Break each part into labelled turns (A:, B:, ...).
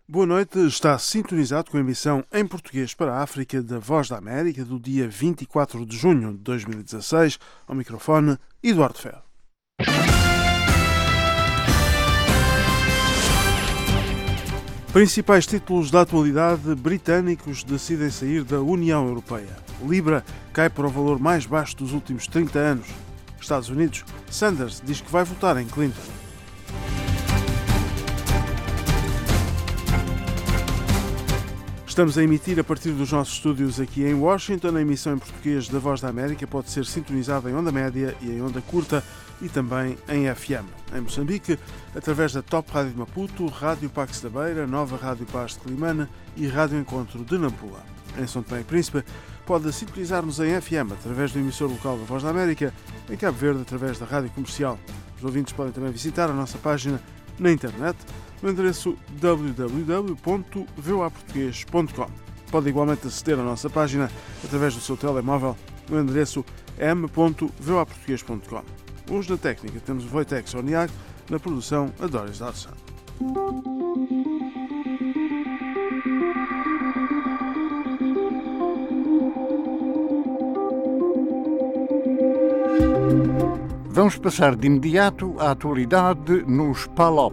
A: Boa noite, está sintonizado com a emissão em português para a África da Voz da América do dia 24 de junho de 2016. Ao microfone, Eduardo Ferro. Principais títulos da atualidade: britânicos decidem sair da União Europeia. Libra cai para o valor mais baixo dos últimos 30 anos. Estados Unidos, Sanders diz que vai votar em Clinton. Estamos a emitir a partir dos nossos estúdios aqui em Washington. A emissão em português da Voz da América pode ser sintonizada em onda média e em onda curta e também em FM. Em Moçambique, através da Top Rádio de Maputo, Rádio Pax da Beira, Nova Rádio Paz de Climane e Rádio Encontro de Nampula. Em São Tomé e Príncipe, pode sintonizar-nos em FM através do emissor local da Voz da América, em Cabo Verde através da Rádio Comercial. Os ouvintes podem também visitar a nossa página na internet no endereço www.voaportugues.com. Pode igualmente aceder à nossa página através do seu telemóvel no endereço m.voaportugues.com. Hoje na técnica temos o Wojtek Soniak, na produção a Doris Dodson.
B: Vamos passar de imediato à atualidade nos PALOP.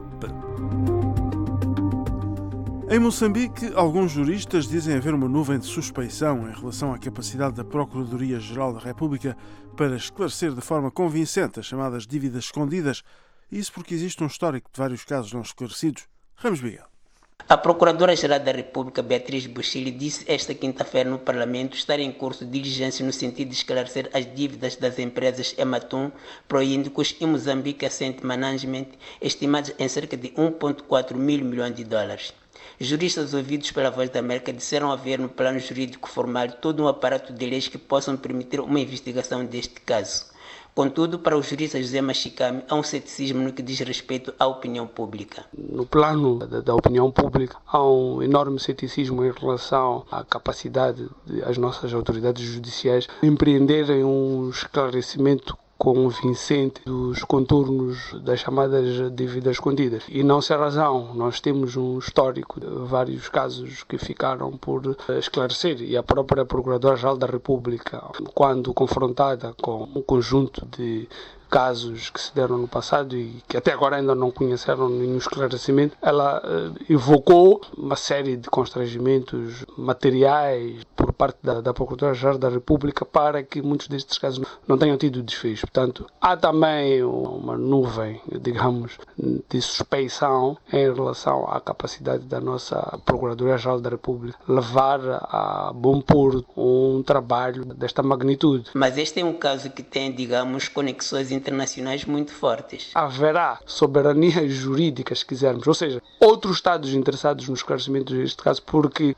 A: Em Moçambique, alguns juristas dizem haver uma nuvem de suspeição em relação à capacidade da Procuradoria-Geral da República para esclarecer de forma convincente as chamadas dívidas escondidas, isso porque existe um histórico de vários casos não esclarecidos. Ramos Miguel.
C: A Procuradora-Geral da República, Beatriz Buchili, disse esta quinta-feira no Parlamento estar em curso de diligência no sentido de esclarecer as dívidas das empresas Ematum, Proíndicos e Moçambique Asset Management, estimadas em cerca de 1,4 mil milhões de dólares. Juristas ouvidos pela Voz da América disseram haver no plano jurídico formal todo um aparato de leis que possam permitir uma investigação deste caso. Contudo, para o jurista José Machicame, há um ceticismo no que diz respeito à opinião pública.
D: No plano da opinião pública, há um enorme ceticismo em relação à capacidade das nossas autoridades judiciais empreenderem um esclarecimento convincente dos contornos das chamadas dívidas escondidas. E não sem razão, nós temos um histórico de vários casos que ficaram por esclarecer, e a própria Procuradora-Geral da República, quando confrontada com um conjunto de casos que se deram no passado e que até agora ainda não conheceram nenhum esclarecimento, ela evocou uma série de constrangimentos materiais por parte da Procuradora-Geral da República para que muitos destes casos não tenham tido desfecho. Portanto, há também uma nuvem, digamos, de suspeição em relação à capacidade da nossa Procuradoria-Geral da República levar a bom porto um trabalho desta magnitude.
C: Mas este é um caso que tem, digamos, conexões internacionais muito fortes.
D: Haverá soberania jurídica, se quisermos, ou seja, outros Estados interessados no esclarecimento deste caso, porque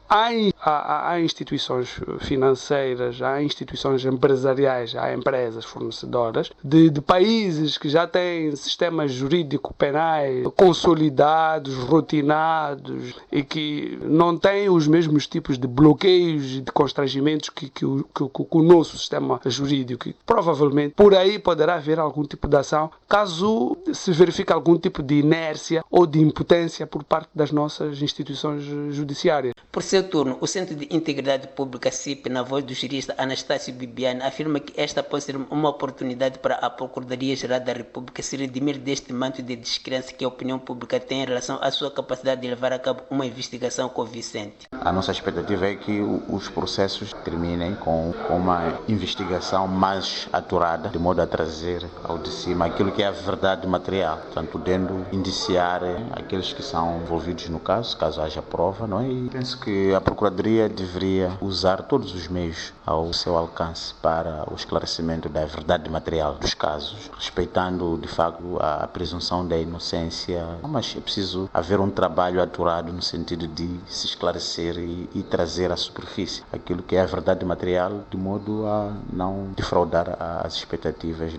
D: há instituições financeiras, há instituições empresariais, há empresas fornecedoras de países que já têm sistemas jurídico-penais consolidados, rotinados e que não têm os mesmos tipos de bloqueios e de constrangimentos que o nosso sistema jurídico. E, provavelmente, por aí poderá haver algum tipo de ação caso se verifique algum tipo de inércia ou de impotência por parte das nossas instituições judiciárias.
C: Por seu turno, o Centro de Integridade Pública, CIP, na voz do jurista Anastácio Bibiani, afirma que esta pode ser uma oportunidade para a Procuradoria-Geral da República se redimir deste manto de descrença que a opinião pública tem em relação à sua capacidade de levar a cabo uma investigação convincente.
E: A nossa expectativa é que os processos terminem com uma investigação mais aturada, de modo a trazer ao de cima aquilo que é a verdade material, portanto, podendo indiciar aqueles que são envolvidos no caso haja prova, não é? E penso que a Procuradoria deveria usar todos os meios ao seu alcance para o esclarecimento da verdade material dos casos, respeitando, de facto, a presunção da inocência, mas é preciso haver um trabalho aturado no sentido de se esclarecer e trazer à superfície aquilo que é a verdade material, de modo a não defraudar as expectativas dos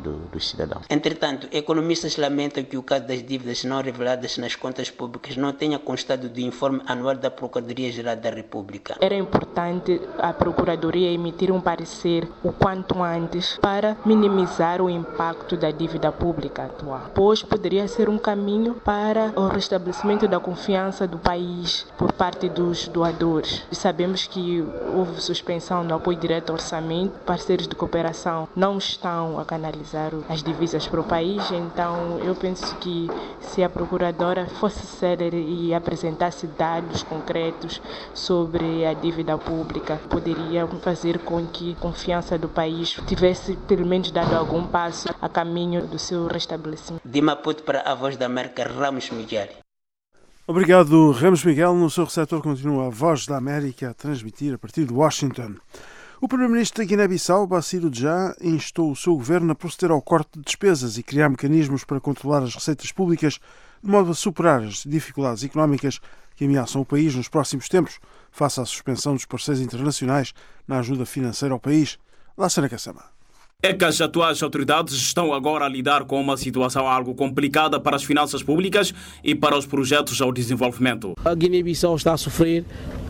E: dos cidadãos.
C: Entretanto, economistas lamentam que o caso das dívidas não reveladas nas contas públicas não tenha constado do informe anual da Procuradoria-Geral da República.
F: Era importante a Procuradoria emitir um parecer o quanto antes para minimizar o impacto da dívida pública atual, pois poderia ser um caminho para o restabelecimento da confiança do país por parte dos doadores. E sabemos que houve suspensão do apoio direto ao orçamento, parceiros de cooperação não estão a canalizar as divisas para o país, então eu penso que se a Procuradora fosse séria e apresentasse dados concretos sobre a dívida pública, poderia fazer com que a confiança do país tivesse pelo menos dado algum passo a caminho do seu restabelecimento.
C: De Maputo para a Voz da América, Ramos Miguel.
A: Obrigado, Ramos Miguel. No seu receptor continua a Voz da América a transmitir a partir de Washington. O primeiro-ministro da Guiné-Bissau, Bassirou Dja, instou o seu governo a proceder ao corte de despesas e criar mecanismos para controlar as receitas públicas, de modo a superar as dificuldades económicas que ameaçam o país nos próximos tempos, face à suspensão dos parceiros internacionais na ajuda financeira ao país. Lassana Kassama.
G: É que as atuais autoridades estão agora a lidar com uma situação algo complicada para as finanças públicas e para os projetos ao desenvolvimento.
H: A Guiné-Bissau está a sofrer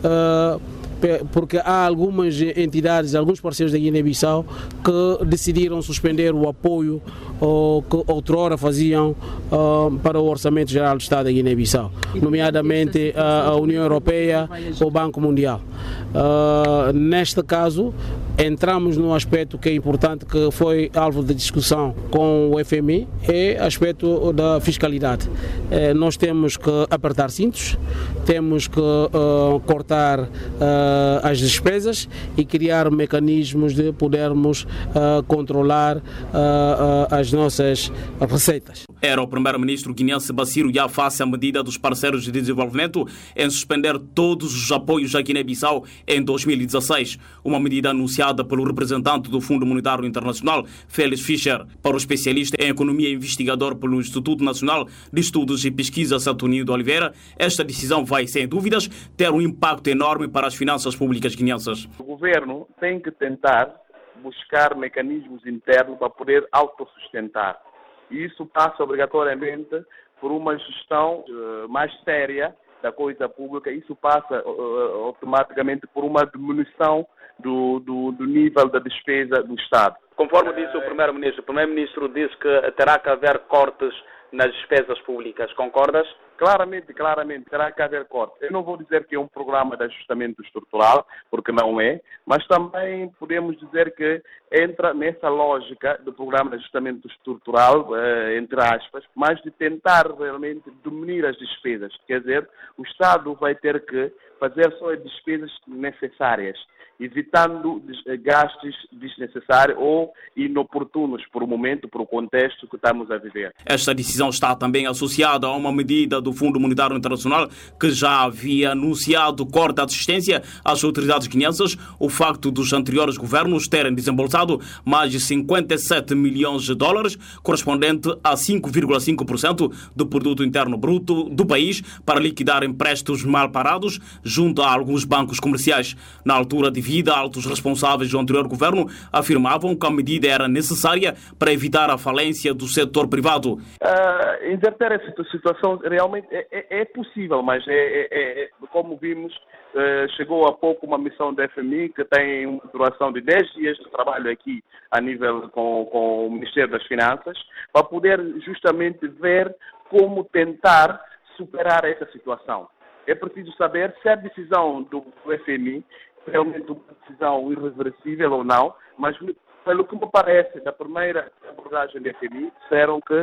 H: porque há algumas entidades, alguns parceiros da Guiné-Bissau que decidiram suspender o apoio que outrora faziam para o Orçamento Geral do Estado da Guiné-Bissau, nomeadamente a União Europeia ou o Banco Mundial. Neste caso, entramos num aspecto que é importante, que foi alvo de discussão com o FMI, é o aspecto da fiscalidade. Nós temos que apertar cintos, temos que cortar as despesas e criar mecanismos de podermos controlar as nossas receitas.
G: Era o primeiro-ministro guineense Bassirou Dja face à medida dos parceiros de desenvolvimento em suspender todos os apoios à Guiné-Bissau em 2016, uma medida anunciada pelo representante do Fundo Monetário Internacional, Félix Fischer. Para o especialista em economia e investigador pelo Instituto Nacional de Estudos e Pesquisa Saturnino de Oliveira, esta decisão vai, sem dúvidas, ter um impacto enorme para as finanças públicas guineenses.
I: O governo tem que tentar buscar mecanismos internos para poder autossustentar. E isso passa obrigatoriamente por uma gestão mais séria da coisa pública. Isso passa automaticamente por uma diminuição do nível da despesa do Estado.
J: Conforme disse o Primeiro-Ministro disse que terá que haver cortes nas despesas públicas. Concordas?
I: Claramente, terá que haver corte. Eu não vou dizer que é um programa de ajustamento estrutural, porque não é, mas também podemos dizer que entra nessa lógica do programa de ajustamento estrutural, entre aspas, mas de tentar realmente diminuir as despesas. Quer dizer, o Estado vai ter que fazer só as despesas necessárias, evitando gastos desnecessários ou inoportunos por o momento, por o contexto que estamos a viver.
G: Esta decisão está também associada a uma medida do Fundo Monetário Internacional que já havia anunciado corte à assistência às autoridades guineenses. O facto dos anteriores governos terem desembolsado mais de 57 milhões de dólares, correspondente a 5,5% do produto interno bruto do país, para liquidar empréstimos mal parados junto a alguns bancos comerciais. Na altura, devido a altos responsáveis do anterior governo, afirmavam que a medida era necessária para evitar a falência do setor privado.
I: Inverter essa situação realmente é possível, mas como vimos, chegou há pouco uma missão da FMI que tem uma duração de 10 dias de trabalho aqui a nível com o Ministério das Finanças, para poder justamente ver como tentar superar essa situação. É preciso saber se a decisão do FMI é realmente uma decisão irreversível ou não, mas pelo que me parece, da primeira abordagem da FMI, disseram que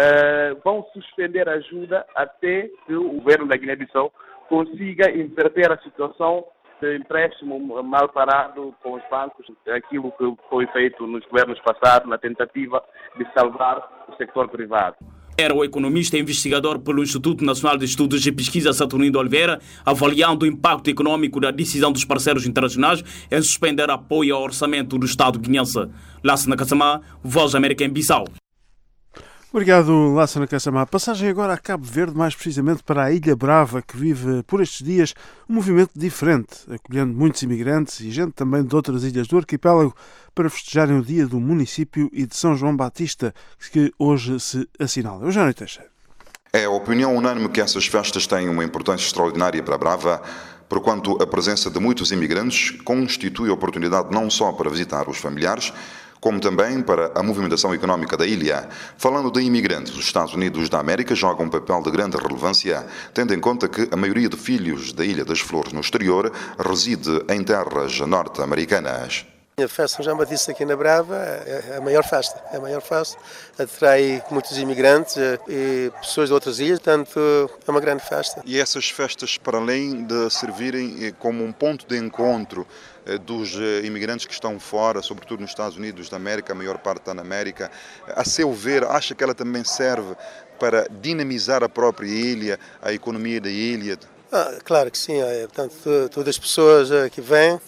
I: vão suspender a ajuda até que o governo da Guiné-Bissau consiga inverter a situação de empréstimo mal parado com os bancos, aquilo que foi feito nos governos passados, na tentativa de salvar o setor privado.
G: Era o economista e investigador pelo Instituto Nacional de Estudos e Pesquisa Saturnino de Oliveira, avaliando o impacto econômico da decisão dos parceiros internacionais em suspender apoio ao orçamento do Estado guineense. Lassana Kassama, Voz da América em Bissau.
A: Obrigado, Lássana Kassamá. Passagem agora a Cabo Verde, mais precisamente para a Ilha Brava, que vive por estes dias um movimento diferente, acolhendo muitos imigrantes e gente também de outras ilhas do arquipélago para festejarem o dia do município e de São João Batista, que hoje se assinala. Eugênio Teixeira.
K: É a opinião unânime que essas festas têm uma importância extraordinária para a Brava, porquanto a presença de muitos imigrantes constitui oportunidade não só para visitar os familiares, como também para a movimentação económica da ilha. Falando de imigrantes, os Estados Unidos da América jogam um papel de grande relevância, tendo em conta que a maioria de filhos da Ilha das Flores no exterior reside em terras norte-americanas.
L: A festa São João Batista aqui na Brava é a maior festa. É a maior festa. Atrai muitos imigrantes e pessoas de outras ilhas, portanto é uma grande festa.
K: E essas festas, para além de servirem como um ponto de encontro dos imigrantes que estão fora, sobretudo nos Estados Unidos da América, a maior parte está na América, a seu ver, acha que ela também serve para dinamizar a própria ilha, a economia da ilha?
L: Claro que sim. Portanto, todas as pessoas que vêm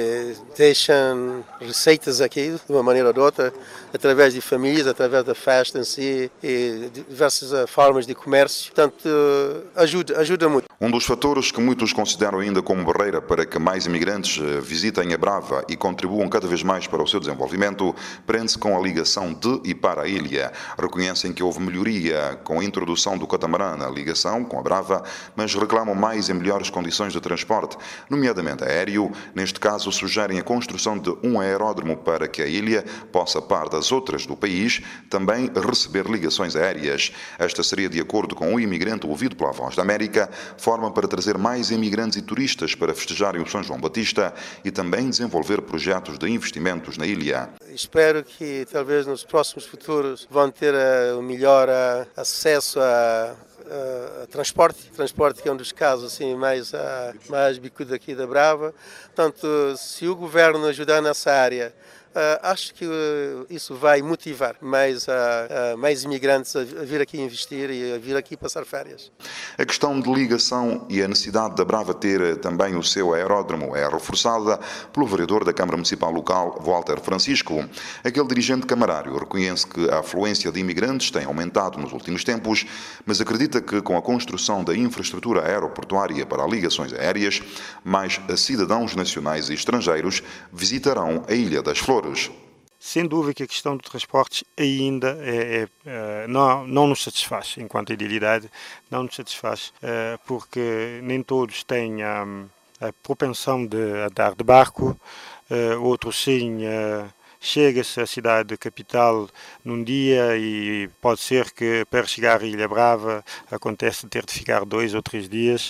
L: deixam receitas aqui, de uma maneira ou de outra, através de famílias, através da festa em si, e diversas formas de comércio. Portanto, ajuda muito.
K: Um dos fatores que muitos consideram ainda como barreira para que mais imigrantes visitem a Brava e contribuam cada vez mais para o seu desenvolvimento prende-se com a ligação de e para a ilha. Reconhecem que houve melhoria com a introdução do catamarã na ligação com a Brava, mas reclamam mais e melhores condições de transporte, nomeadamente aéreo. Neste caso, sugerem a construção de um aeródromo para que a ilha possa, par das outras do país, também receber ligações aéreas. Esta seria, de acordo com um imigrante ouvido pela Voz da América, forma para trazer mais imigrantes e turistas para festejarem o São João Batista e também desenvolver projetos de investimentos na ilha.
L: Espero que, talvez, nos próximos futuros vão ter o melhor acesso a transporte que é um dos casos assim, mais bicudo aqui da Brava. Portanto, se o governo ajudar nessa área, acho que isso vai motivar mais imigrantes a vir aqui investir e a vir aqui passar férias.
K: A questão de ligação e a necessidade da Brava ter também o seu aeródromo é reforçada pelo vereador da Câmara Municipal Local, Walter Francisco. Aquele dirigente camarário reconhece que a afluência de imigrantes tem aumentado nos últimos tempos, mas acredita que com a construção da infraestrutura aeroportuária para ligações aéreas, mais cidadãos nacionais e estrangeiros visitarão a Ilha das Flores.
M: Sem dúvida que a questão do transporte ainda não nos satisfaz, enquanto idealidade, não nos satisfaz, porque nem todos têm a propensão de andar de barco, outros sim. Chega-se à cidade capital num dia e pode ser que para chegar à Ilha Brava acontece ter de ficar 2 ou 3 dias.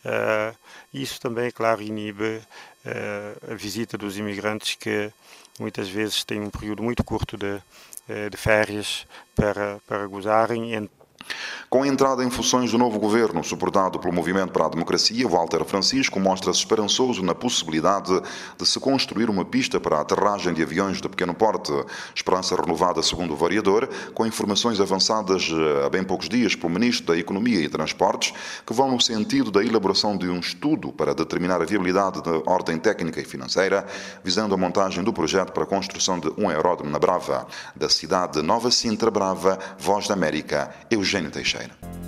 M: Isso também, claro, inibe a visita dos imigrantes que muitas vezes têm um período muito curto de férias para gozarem.
K: Com a entrada em funções do novo governo, suportado pelo Movimento para a Democracia, Walter Francisco mostra-se esperançoso na possibilidade de se construir uma pista para a aterragem de aviões de pequeno porte. Esperança renovada, segundo o vereador, com informações avançadas há bem poucos dias pelo Ministro da Economia e Transportes, que vão no sentido da elaboração de um estudo para determinar a viabilidade da ordem técnica e financeira, visando a montagem do projeto para a construção de um aeródromo na Brava. Da cidade de Nova Sintra Brava, Voz da América, Eugênio Teixeira.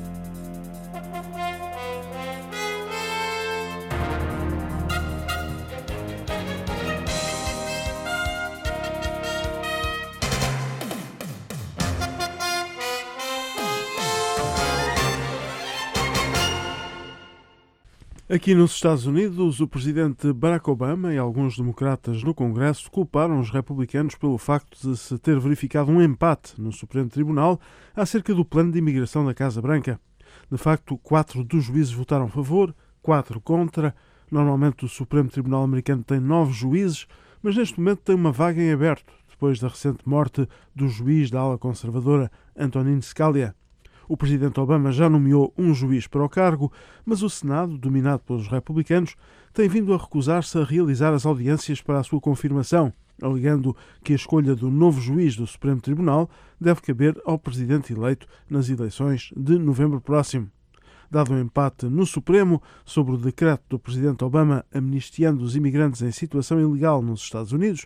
A: Aqui nos Estados Unidos, o presidente Barack Obama e alguns democratas no Congresso culparam os republicanos pelo facto de se ter verificado um empate no Supremo Tribunal acerca do plano de imigração da Casa Branca. De facto, 4 dos juízes votaram a favor, 4 contra. Normalmente o Supremo Tribunal americano tem 9 juízes, mas neste momento tem uma vaga em aberto, depois da recente morte do juiz da ala conservadora Antonin Scalia. O presidente Obama já nomeou um juiz para o cargo, mas o Senado, dominado pelos republicanos, tem vindo a recusar-se a realizar as audiências para a sua confirmação, alegando que a escolha do novo juiz do Supremo Tribunal deve caber ao presidente eleito nas eleições de novembro próximo. Dado um empate no Supremo sobre o decreto do presidente Obama amnistiando os imigrantes em situação ilegal nos Estados Unidos,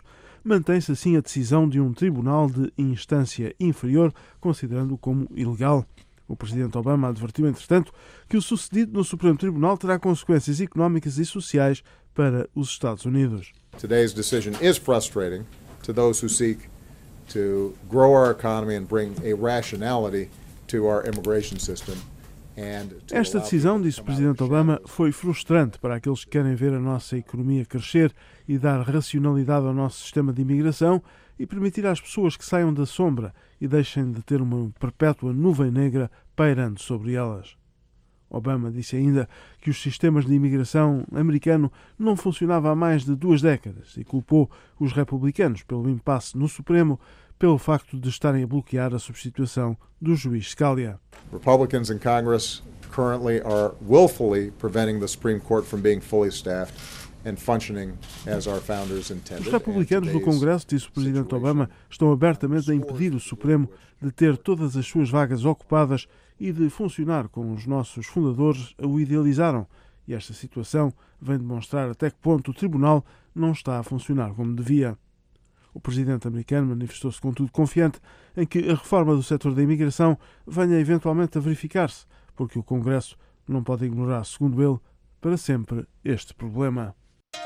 A: mantém-se assim a decisão de um tribunal de instância inferior, considerando-o como ilegal. O presidente Obama advertiu, entretanto, que o sucedido no Supremo Tribunal terá consequências económicas e sociais para os Estados Unidos.
N: Today's decision is frustrating to those who seek to grow our economy and bring a rationality to our immigration system.
A: Esta decisão, disse o presidente Obama, foi frustrante para aqueles que querem ver a nossa economia crescer e dar racionalidade ao nosso sistema de imigração e permitir às pessoas que saiam da sombra e deixem de ter uma perpétua nuvem negra pairando sobre elas. Obama disse ainda que os sistemas de imigração americano não funcionavam há mais de 2 décadas e culpou os republicanos pelo impasse no Supremo pelo facto de estarem a bloquear a substituição do juiz Scalia.
N: Republicans in Congress currently are willfully preventing the Supreme Court from being fully staffed and functioning as our founders intended.
A: Os republicanos no Congresso, disse o presidente Obama, estão abertamente a impedir o Supremo de ter todas as suas vagas ocupadas e de funcionar como os nossos fundadores o idealizaram. E esta situação vem demonstrar até que ponto o Tribunal não está a funcionar como devia. O presidente americano manifestou-se, contudo, confiante em que a reforma do setor da imigração venha eventualmente a verificar-se, porque o Congresso não pode ignorar, segundo ele, para sempre este problema.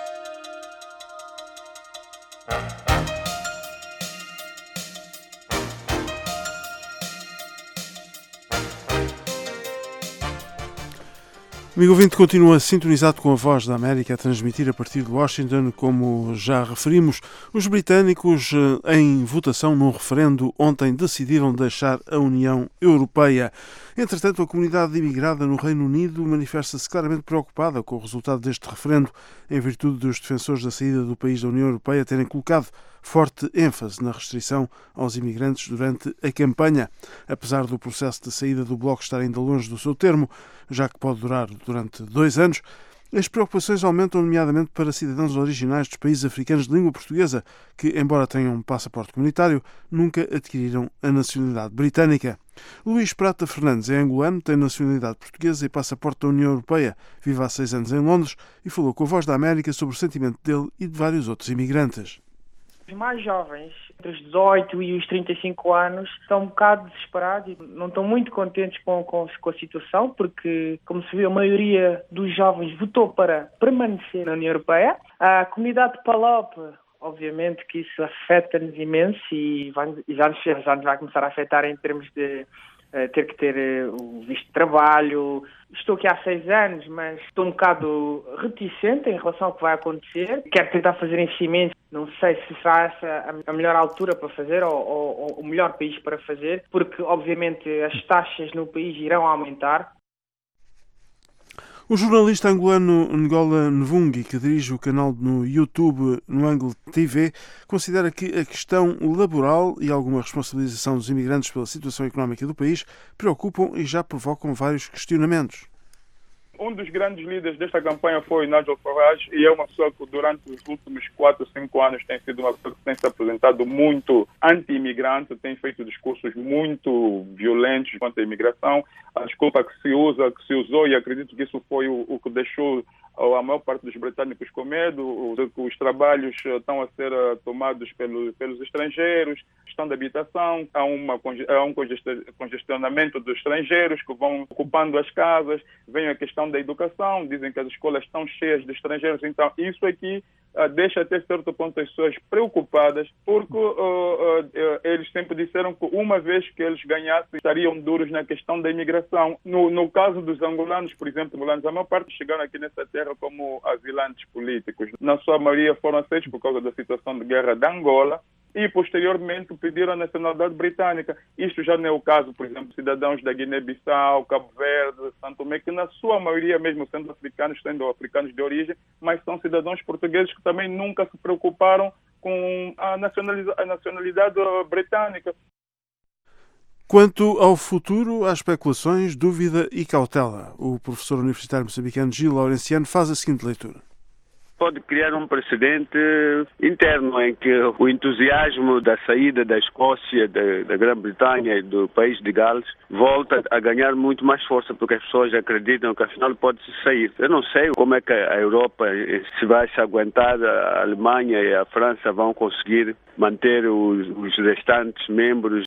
A: Amigo ouvinte, continua sintonizado com a Voz da América a transmitir a partir de Washington. Como já referimos, os britânicos, em votação num referendo, ontem decidiram deixar a União Europeia. Entretanto, a comunidade imigrada no Reino Unido manifesta-se claramente preocupada com o resultado deste referendo, em virtude dos defensores da saída do país da União Europeia terem colocado forte ênfase na restrição aos imigrantes durante a campanha. Apesar do processo de saída do Bloco estar ainda longe do seu termo, já que pode durar durante 2 anos, as preocupações aumentam, nomeadamente para cidadãos originais dos países africanos de língua portuguesa, que, embora tenham um passaporte comunitário, nunca adquiriram a nacionalidade britânica. Luís Prata Fernandes é angolano, tem nacionalidade portuguesa e passaporte da União Europeia, vive há 6 anos em Londres e falou com a Voz da América sobre o sentimento dele e de vários outros imigrantes.
O: Os mais jovens, entre os 18 e os 35 anos, estão um bocado desesperados e não estão muito contentes com a situação, porque, como se viu, a maioria dos jovens votou para permanecer na União Europeia. A comunidade de Palop, obviamente que isso afeta-nos imenso e já nos vai começar a afetar em termos de ter que ter o visto de trabalho. Estou aqui há 6 anos, mas estou um bocado reticente em relação ao que vai acontecer. Quero tentar fazer investimentos. Não sei se será essa a melhor altura para fazer ou o melhor país para fazer, porque obviamente as taxas no país irão aumentar.
A: O jornalista angolano Ngola Nvungi, que dirige o canal no YouTube no Angle TV, considera que a questão laboral e alguma responsabilização dos imigrantes pela situação económica do país preocupam e já provocam vários questionamentos.
P: Um dos grandes líderes desta campanha foi Nigel Farage, e é uma pessoa que durante os últimos 4 ou 5 anos tem sido uma pessoa que tem se apresentado muito anti-imigrante, tem feito discursos muito violentos quanto à imigração. A desculpa que se usou, e acredito que isso foi o que deixou a maior parte dos britânicos com medo, de que os trabalhos estão a ser tomados pelos estrangeiros, questão da habitação, há um congestionamento dos estrangeiros que vão ocupando as casas, vem a questão da educação, dizem que as escolas estão cheias de estrangeiros, então isso aqui deixa até certo ponto as pessoas preocupadas, porque eles sempre disseram que uma vez que eles ganhassem, estariam duros na questão da imigração. No caso dos angolanos, por exemplo, a maior parte chegaram aqui nessa terra como asilantes políticos. Na sua maioria foram aceitos por causa da situação de guerra de Angola e, posteriormente, pediram a nacionalidade britânica. Isto já não é o caso, por exemplo, cidadãos da Guiné-Bissau, Cabo Verde, Santo Tomé, que na sua maioria, mesmo sendo africanos de origem, mas são cidadãos portugueses que também nunca se preocuparam com a nacionalidade britânica.
A: Quanto ao futuro, há especulações, dúvida e cautela. O professor universitário moçambicano Gil Laurenciano faz a seguinte leitura.
Q: pode criar um precedente interno em que o entusiasmo da saída da Escócia, da Grã-Bretanha e do país de Gales volta a ganhar muito mais força, porque as pessoas acreditam que afinal pode-se sair. Eu não sei como é que a Europa se vai se aguentar, a Alemanha e a França vão conseguir manter os restantes membros.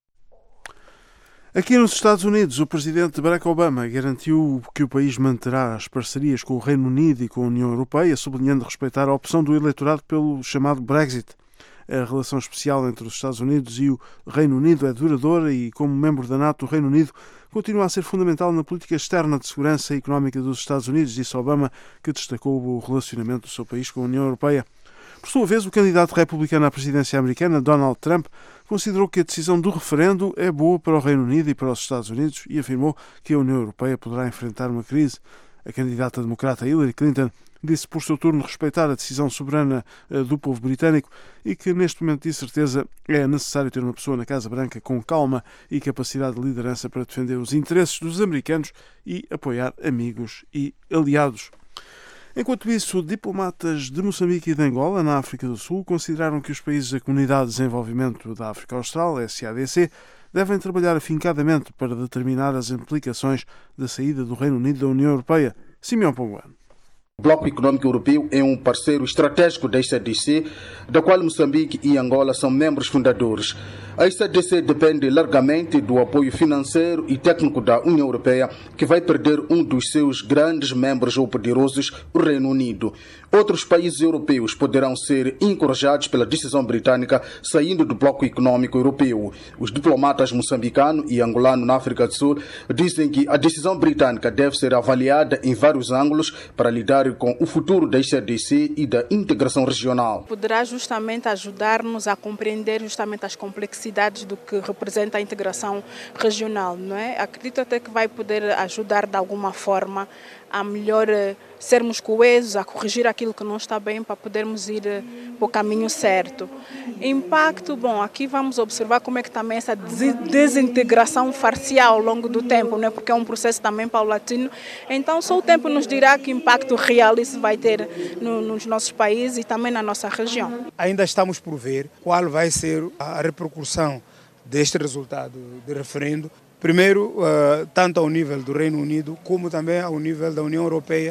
A: Aqui nos Estados Unidos, o presidente Barack Obama garantiu que o país manterá as parcerias com o Reino Unido e com a União Europeia, sublinhando respeitar a opção do eleitorado pelo chamado Brexit. A relação especial entre os Estados Unidos e o Reino Unido é duradoura e, como membro da NATO, o Reino Unido continua a ser fundamental na política externa de segurança e económica dos Estados Unidos, disse Obama, que destacou o relacionamento do seu país com a União Europeia. Por sua vez, o candidato republicano à presidência americana, Donald Trump, considerou que a decisão do referendo é boa para o Reino Unido e para os Estados Unidos e afirmou que a União Europeia poderá enfrentar uma crise. A candidata democrata Hillary Clinton disse por seu turno respeitar a decisão soberana do povo britânico e que, neste momento de incerteza, é necessário ter uma pessoa na Casa Branca com calma e capacidade de liderança para defender os interesses dos americanos e apoiar amigos e aliados. Enquanto isso, diplomatas de Moçambique e de Angola, na África do Sul, consideraram que os países da Comunidade de Desenvolvimento da África Austral, SADC, devem trabalhar afincadamente para determinar as implicações da saída do Reino Unido da União Europeia. Simeão Ponguano.
R: O Bloco Econômico Europeu é um parceiro estratégico da SADC, da qual Moçambique e Angola são membros fundadores. A SADC depende largamente do apoio financeiro e técnico da União Europeia, que vai perder um dos seus grandes membros ou poderosos, o Reino Unido. Outros países europeus poderão ser encorajados pela decisão britânica saindo do Bloco Econômico Europeu. Os diplomatas moçambicano e angolano na África do Sul dizem que a decisão britânica deve ser avaliada em vários ângulos para lidar com o futuro da SADC e da integração regional.
S: Poderá justamente ajudar-nos a compreender justamente as complexidades do que representa a integração regional, não é? Acredito até que vai poder ajudar de alguma forma a melhor sermos coesos, a corrigir aquilo que não está bem para podermos ir para o caminho certo. Impacto, bom, aqui vamos observar como é que também essa desintegração facial ao longo do tempo, né? Porque é um processo também paulatino. Então só o tempo nos dirá que impacto real isso vai ter nos nossos países e também na nossa região.
T: Ainda estamos por ver qual vai ser a repercussão deste resultado de referendo. Primeiro, tanto ao nível do Reino Unido, como também ao nível da União Europeia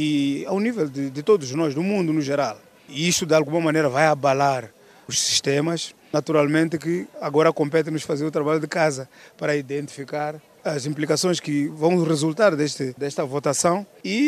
T: e ao nível de todos nós, do mundo no geral. E isso, de alguma maneira, vai abalar os sistemas. Naturalmente que agora compete-nos fazer o trabalho de casa para identificar as implicações que vão resultar desta votação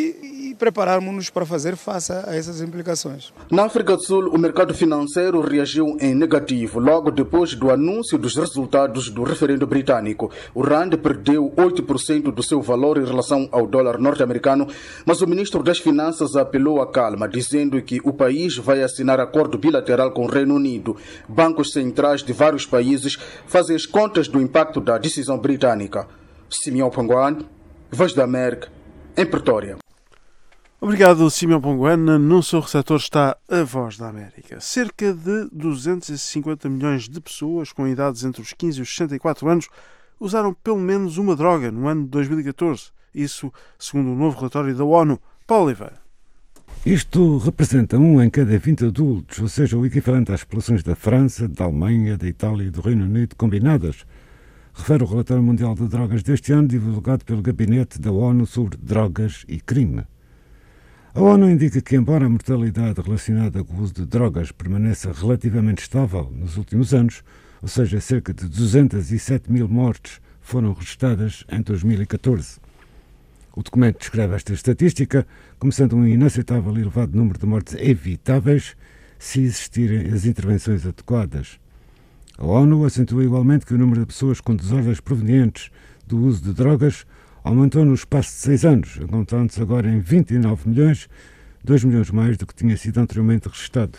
T: e prepararmos-nos para fazer face a essas implicações.
R: Na África do Sul, o mercado financeiro reagiu em negativo logo depois do anúncio dos resultados do referendo britânico. O rand perdeu 8% do seu valor em relação ao dólar norte-americano, mas o ministro das Finanças apelou à calma, dizendo que o país vai assinar acordo bilateral com o Reino Unido. Bancos centrais de vários países fazem as contas do impacto da decisão britânica. Simeão Ponguano, Voz da América, em Pretória.
A: Obrigado, Simeão Ponguano. No seu receptor está a Voz da América. Cerca de 250 milhões de pessoas com idades entre os 15 e os 64 anos usaram pelo menos uma droga no ano de 2014. Isso segundo um novo relatório da ONU. Paulo Oliveira.
U: Isto representa 1 em cada 20 adultos, ou seja, o equivalente às populações da França, da Alemanha, da Itália e do Reino Unido combinadas, refere o Relatório Mundial de Drogas deste ano, divulgado pelo Gabinete da ONU sobre Drogas e Crime. A ONU indica que, embora a mortalidade relacionada com o uso de drogas permaneça relativamente estável nos últimos anos, ou seja, cerca de 207 mil mortes foram registradas em 2014. O documento descreve esta estatística como sendo um inaceitável e elevado número de mortes evitáveis se existirem as intervenções adequadas. A ONU acentua igualmente que o número de pessoas com desordens provenientes do uso de drogas aumentou no espaço de 6 anos, encontrando-se agora em 29 milhões, 2 milhões mais do que tinha sido anteriormente registrado.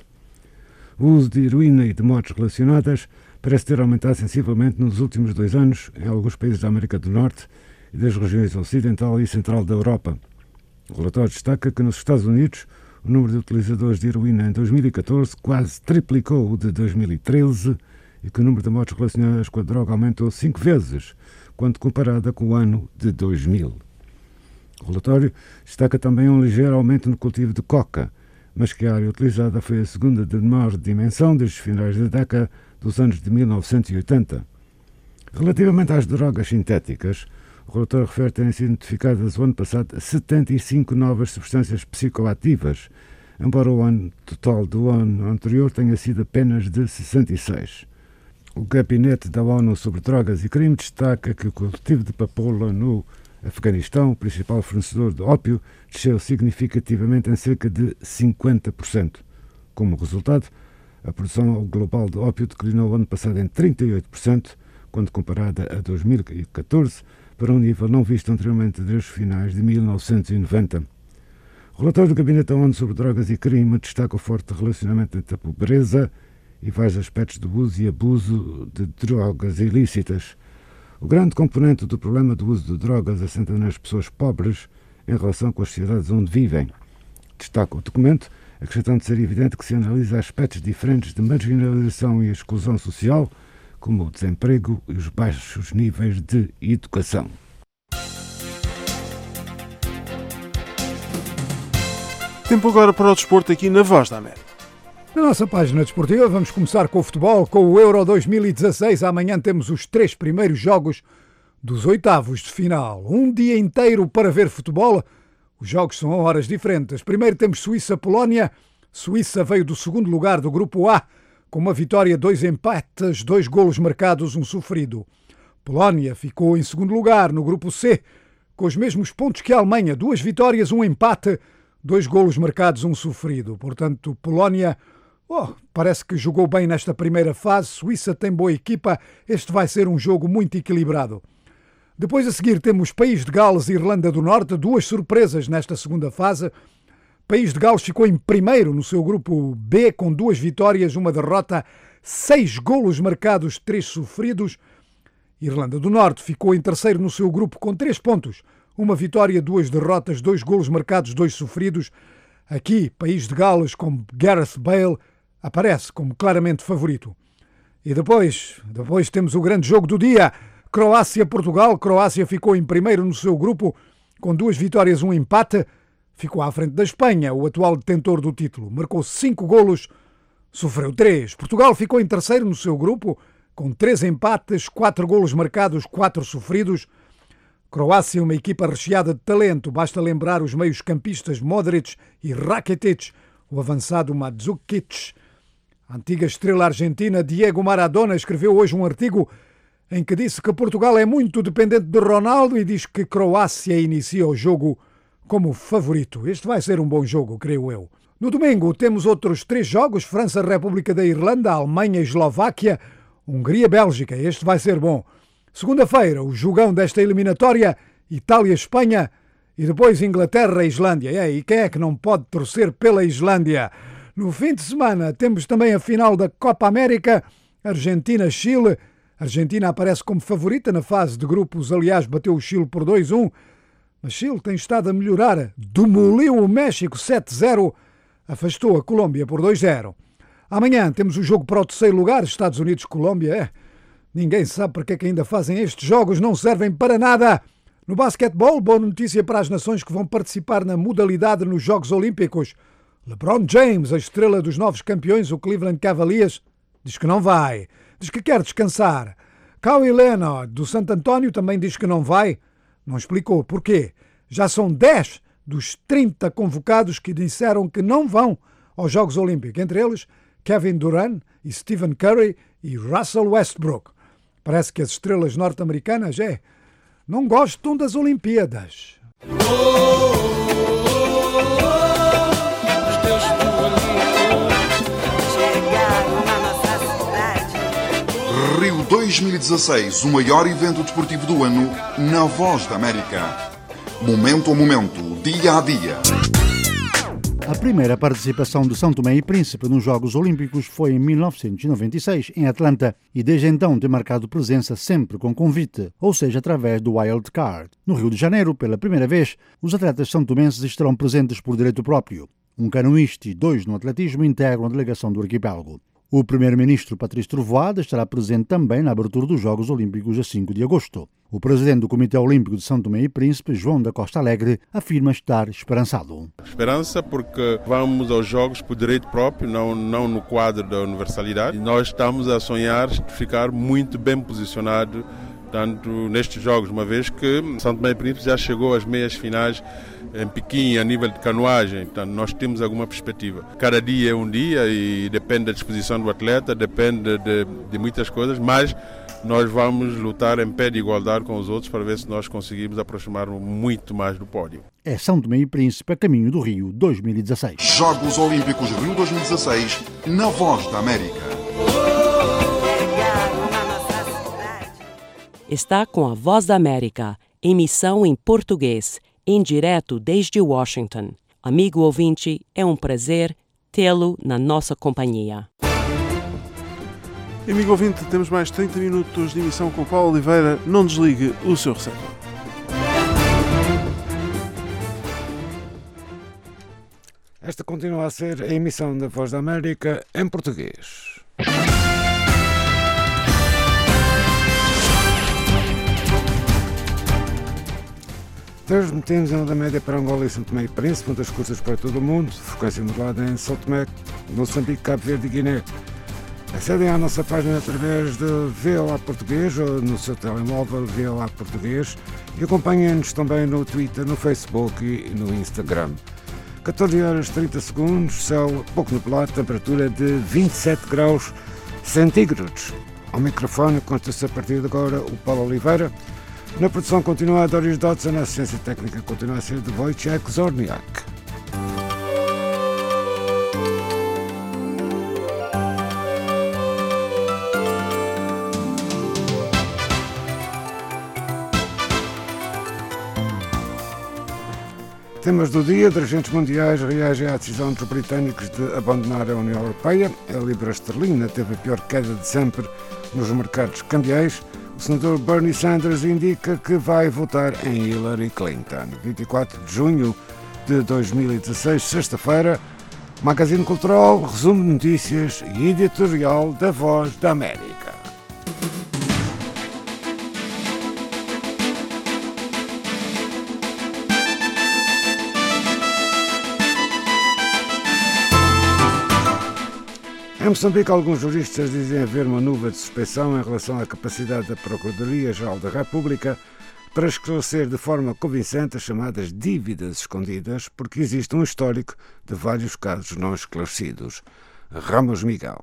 U: O uso de heroína e de mortes relacionadas parece ter aumentado sensivelmente nos últimos 2 anos em alguns países da América do Norte e das regiões ocidental e central da Europa. O relatório destaca que nos Estados Unidos o número de utilizadores de heroína em 2014 quase triplicou o de 2013 e que o número de mortes relacionadas com a droga aumentou 5 vezes, quando comparada com o ano de 2000. O relatório destaca também um ligeiro aumento no cultivo de coca, mas que a área utilizada foi a segunda de menor dimensão desde os finais da década dos anos de 1980. Relativamente às drogas sintéticas, o relatório refere terem sido identificadas o ano passado 75 novas substâncias psicoativas, embora o ano total do ano anterior tenha sido apenas de 66. O Gabinete da ONU sobre Drogas e Crime destaca que o cultivo de papoula no Afeganistão, o principal fornecedor de ópio, desceu significativamente em cerca de 50%. Como resultado, a produção global de ópio declinou o ano passado em 38%, quando comparada a 2014, para um nível não visto anteriormente desde os finais de 1990. O relatório do Gabinete da ONU sobre Drogas e Crime destaca o forte relacionamento entre a pobreza e vários aspectos do uso e abuso de drogas ilícitas. O grande componente do problema do uso de drogas assenta nas pessoas pobres em relação com as sociedades onde vivem. Destaca o documento, acrescentando ser evidente que se analisa aspectos diferentes de marginalização e exclusão social, como o desemprego e os baixos níveis de educação.
A: Tempo agora para o desporto aqui na Voz da América.
B: Na nossa página desportiva vamos começar com o futebol, com o Euro 2016. Amanhã temos os 3 primeiros jogos dos oitavos de final. Um dia inteiro para ver futebol. Os jogos são a horas diferentes. Primeiro temos Suíça-Polónia. Suíça veio do segundo lugar do grupo A, com uma vitória, 2 empates, 2 golos marcados, 1 sofrido. Polónia ficou em segundo lugar no grupo C, com os mesmos pontos que a Alemanha, 2 vitórias, 1 empate, 2 golos marcados, 1 sofrido. Portanto, Polónia parece que jogou bem nesta primeira fase. Suíça tem boa equipa. Este vai ser um jogo muito equilibrado. Depois a seguir temos País de Gales e Irlanda do Norte, 2 surpresas nesta segunda fase. País de Gales ficou em primeiro no seu grupo B, com 2 vitórias, 1 derrota, 6 golos marcados, 3 sofridos. Irlanda do Norte ficou em terceiro no seu grupo com 3 pontos, 1 vitória, 2 derrotas, 2 golos marcados, 2 sofridos. Aqui, País de Gales, com Gareth Bale, aparece como claramente favorito. E depois temos o grande jogo do dia, Croácia-Portugal. Croácia ficou em primeiro no seu grupo com 2 vitórias, 1 empate. Ficou à frente da Espanha, o atual detentor do título. Marcou 5 golos, sofreu 3. Portugal ficou em terceiro no seu grupo com 3 empates, 4 golos marcados, 4 sofridos. Croácia, uma equipa recheada de talento. Basta lembrar os meios-campistas Modric e Rakitic, o avançado Mandzukic. A antiga estrela argentina Diego Maradona escreveu hoje um artigo em que disse que Portugal é muito dependente de Ronaldo e diz que Croácia inicia o jogo como favorito. Este vai ser um bom jogo, creio eu. No domingo temos outros 3 jogos: França, República da Irlanda, Alemanha e Eslováquia, Hungria, Bélgica. Este vai ser bom. Segunda-feira, o jogão desta eliminatória, Itália-Espanha e depois Inglaterra e Islândia. E quem é que não pode torcer pela Islândia? No fim de semana temos também a final da Copa América, Argentina-Chile. A Argentina aparece como favorita na fase de grupos, aliás bateu o Chile por 2-1, mas Chile tem estado a melhorar. Demoliu o México 7-0, afastou a Colômbia por 2-0. Amanhã temos o jogo para o terceiro lugar, Estados Unidos-Colômbia. Ninguém sabe porque é que ainda fazem estes jogos, não servem para nada. No basquetebol, boa notícia para as nações que vão participar na modalidade nos Jogos Olímpicos. LeBron James, a estrela dos novos campeões, o Cleveland Cavaliers, diz que não vai. Diz que quer descansar. Kawhi Leonard, do Santo António, também diz que não vai. Não explicou porquê. Já são 10 dos 30 convocados que disseram que não vão aos Jogos Olímpicos. Entre eles, Kevin Durant e Stephen Curry e Russell Westbrook. Parece que as estrelas norte-americanas não gostam das Olimpíadas.
K: Rio 2016, o maior evento desportivo do ano na Voz da América. Momento a momento, dia a dia.
V: A primeira participação de São Tomé e Príncipe nos Jogos Olímpicos foi em 1996, em Atlanta, e desde então tem marcado presença sempre com convite, ou seja, através do Wild Card. No Rio de Janeiro, pela primeira vez, os atletas são-tomenses estarão presentes por direito próprio. Um canoísta e 2 no atletismo integram a delegação do arquipélago. O primeiro-ministro Patrício Trovoada estará presente também na abertura dos Jogos Olímpicos a 5 de agosto. O presidente do Comitê Olímpico de São Tomé e Príncipe, João da Costa Alegre, afirma estar esperançado.
D: Esperança porque vamos aos Jogos por direito próprio, não no quadro da universalidade. E nós estamos a sonhar ficar muito bem posicionado tanto nestes Jogos, uma vez que São Tomé e Príncipe já chegou às meias finais em Pequim a nível de canoagem, então nós temos alguma perspectiva. Cada dia é um dia e depende da disposição do atleta, depende de muitas coisas, mas nós vamos lutar em pé de igualdade com os outros para ver se nós conseguimos aproximar-nos muito mais do pódio.
V: É São Tomé e Príncipe a caminho do Rio 2016.
K: Jogos Olímpicos Rio 2016 na Voz da América.
E: Está com a Voz da América, emissão em português, em direto desde Washington. Amigo ouvinte, é um prazer tê-lo na nossa companhia.
A: Amigo ouvinte, temos mais 30 minutos de emissão com Paulo Oliveira. Não desligue o seu receptor.
U: Esta continua a ser a emissão da Voz da América em português. Transmitimos em onda média para Angola e São Tomé e Príncipe, ondas curtas para todo o mundo, frequência modulada em São Tomé, Moçambique, Cabo Verde e Guiné. Acedem à nossa página através de VOA Português ou no seu telemóvel VOA Português e acompanhem-nos também no Twitter, no Facebook e no Instagram. 14 horas 30 segundos, céu pouco nublado, temperatura de 27 graus centígrados. Ao microfone consta-se a partir de agora o Paulo Oliveira. Na produção continua a Doris Dodson, na assistência técnica continua a ser de Wojciech Zorniak. Temas do dia: dirigentes mundiais reagem à decisão dos britânicos de abandonar a União Europeia. A libra esterlina teve a pior queda de sempre nos mercados cambiais. O senador Bernie Sanders indica que vai votar em Hillary Clinton. 24 de junho de 2016, sexta-feira, Magazine Cultural, resumo de notícias e editorial da Voz da América. Em Moçambique, alguns juristas dizem haver uma nuvem de suspeição em relação à capacidade da Procuradoria-Geral da República para esclarecer de forma convincente as chamadas dívidas escondidas, porque existe um histórico de vários casos não esclarecidos. Ramos Miguel.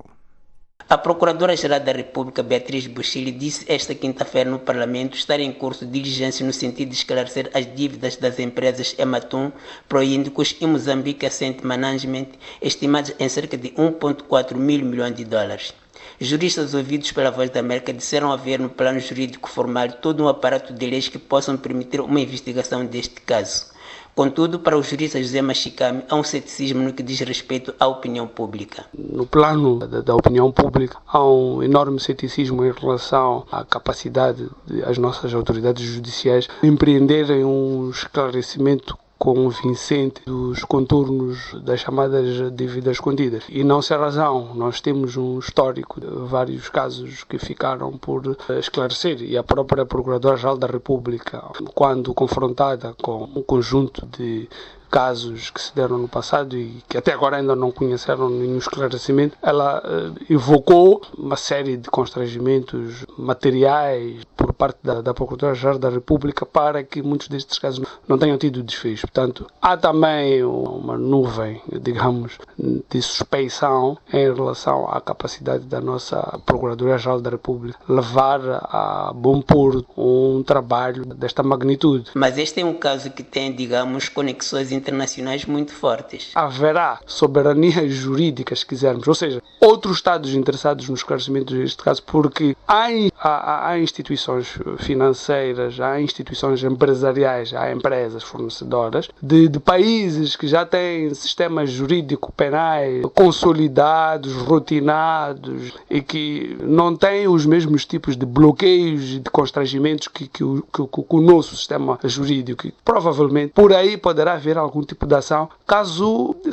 C: A Procuradora-Geral da República, Beatriz Buchili, disse esta quinta-feira no Parlamento estar em curso de diligência no sentido de esclarecer as dívidas das empresas Ematum, Proíndicos e Moçambique Asset Management, estimadas em cerca de 1,4 mil milhões de dólares. Juristas ouvidos pela Voz da América disseram haver no plano jurídico formal todo um aparato de leis que possam permitir uma investigação deste caso. Contudo, para o jurista José Machicame, há um ceticismo no que diz respeito à opinião pública.
W: No plano da opinião pública, há um enorme ceticismo em relação à capacidade das nossas autoridades judiciais empreenderem um esclarecimento convincente dos contornos das chamadas dívidas escondidas. E não sem razão, nós temos um histórico de vários casos que ficaram por esclarecer, e a própria Procuradora-Geral da República, quando confrontada com um conjunto de casos que se deram no passado e que até agora ainda não conheceram nenhum esclarecimento, ela evocou uma série de constrangimentos materiais por parte da Procuradora-Geral da República para que muitos destes casos não tenham tido desfecho. Portanto, há também uma nuvem, digamos, de suspeição em relação à capacidade da nossa Procuradoria-Geral da República levar a bom porto um trabalho desta magnitude.
C: Mas este é um caso que tem, digamos, conexões internacionais muito fortes.
W: Haverá soberania jurídica, se quisermos, ou seja, outros Estados interessados no esclarecimento deste caso, porque há instituições financeiras, há instituições empresariais, há empresas fornecedoras de países que já têm sistemas jurídico-penais consolidados, rotinados e que não têm os mesmos tipos de bloqueios e de constrangimentos que o nosso sistema jurídico. Provavelmente por aí poderá haver algum tipo de ação caso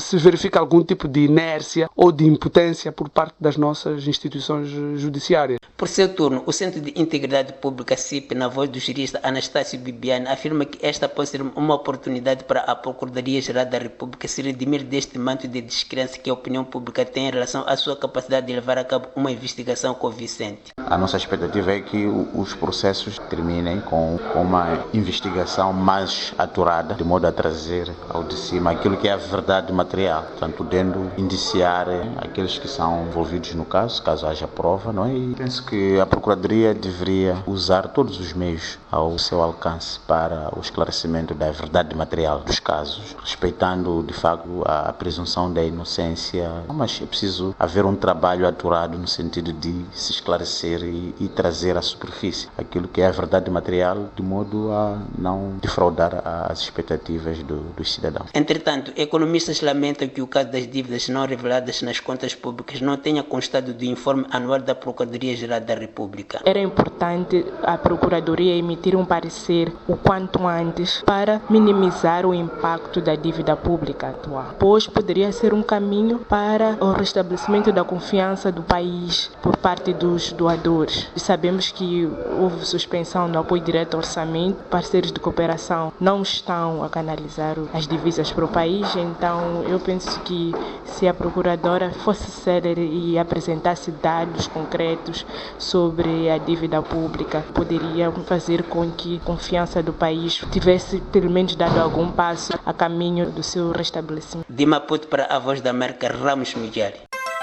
W: se verifica algum tipo de inércia ou de impotência por parte das nossas instituições judiciárias.
C: Por seu turno, o Centro de Integridade Pública, CIP, na voz do jurista Anastácio Bibiani, afirma que esta pode ser uma oportunidade para a Procuradoria-Geral da República se redimir deste manto de descrença que a opinião pública tem em relação à sua capacidade de levar a cabo uma investigação convincente.
F: A nossa expectativa é que os processos terminem com uma investigação mais aturada, de modo a trazer ao de cima aquilo que é a verdade material, portanto, podendo indiciar aqueles que são envolvidos no caso haja prova, não é? E penso que a Procuradoria deveria usar todos os meios ao seu alcance para o esclarecimento da verdade material dos casos, respeitando de facto a presunção da inocência, mas é preciso haver um trabalho aturado no sentido de se esclarecer e trazer à superfície aquilo que é a verdade material, de modo a não defraudar as expectativas dos cidadãos.
C: Entretanto, economistas lamentam que o caso das dívidas não reveladas nas contas públicas não tenha constado do informe anual da Procuradoria-Geral da República.
H: Era importante a Procuradoria emitir um parecer o quanto antes para minimizar o impacto da dívida pública atual, pois poderia ser um caminho para o restabelecimento da confiança do país por parte dos doadores. E sabemos que houve suspensão do apoio direto ao orçamento, parceiros de cooperação não estão a canalizar as divisas para o país, então eu penso que se a Procuradora fosse célere e apresentasse dados concretos sobre a dívida pública, poderia fazer com que a confiança do país tivesse pelo menos dado algum passo a caminho do seu restabelecimento.
C: De Maputo para a Voz da América, Ramos Miguel.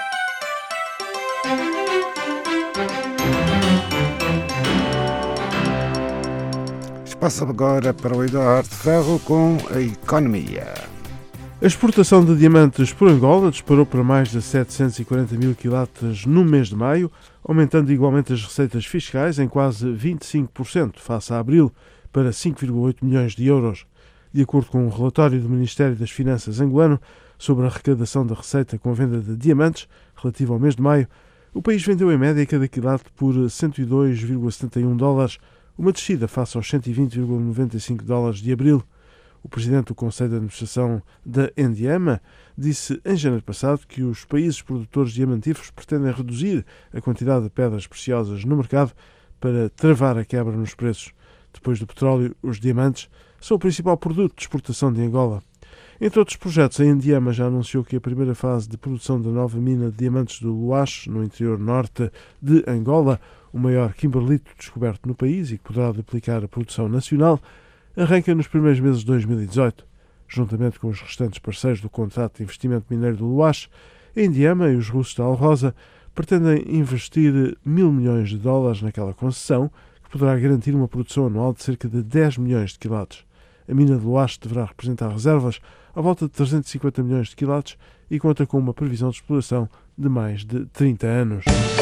U: Passa agora para o Eduardo Ferro com a economia.
A: A exportação de diamantes por Angola disparou para mais de 740 mil quilates no mês de maio, aumentando igualmente as receitas fiscais em quase 25% face a abril, para 5,8 milhões de euros. De acordo com um relatório do Ministério das Finanças angolano sobre a arrecadação da receita com a venda de diamantes, relativo ao mês de maio, o país vendeu em média cada quilate por 102,71 dólares, uma descida face aos 120,95 dólares de abril. O presidente do Conselho de Administração da Endiama disse em janeiro passado que os países produtores diamantíferos pretendem reduzir a quantidade de pedras preciosas no mercado para travar a quebra nos preços. Depois do petróleo, os diamantes são o principal produto de exportação de Angola. Entre outros projetos, a Endiama já anunciou que a primeira fase de produção da nova mina de diamantes do Luache, no interior norte de Angola, o maior kimberlito descoberto no país e que poderá duplicar a produção nacional, arranca nos primeiros meses de 2018. Juntamente com os restantes parceiros do contrato de investimento mineiro do Luache, a Endiama e os russos da Alrosa pretendem investir 1.000 milhões de dólares naquela concessão, que poderá garantir uma produção anual de cerca de 10 milhões de quilates. A mina de Luache deverá representar reservas à volta de 350 milhões de quilates e conta com uma previsão de exploração de mais de 30 anos.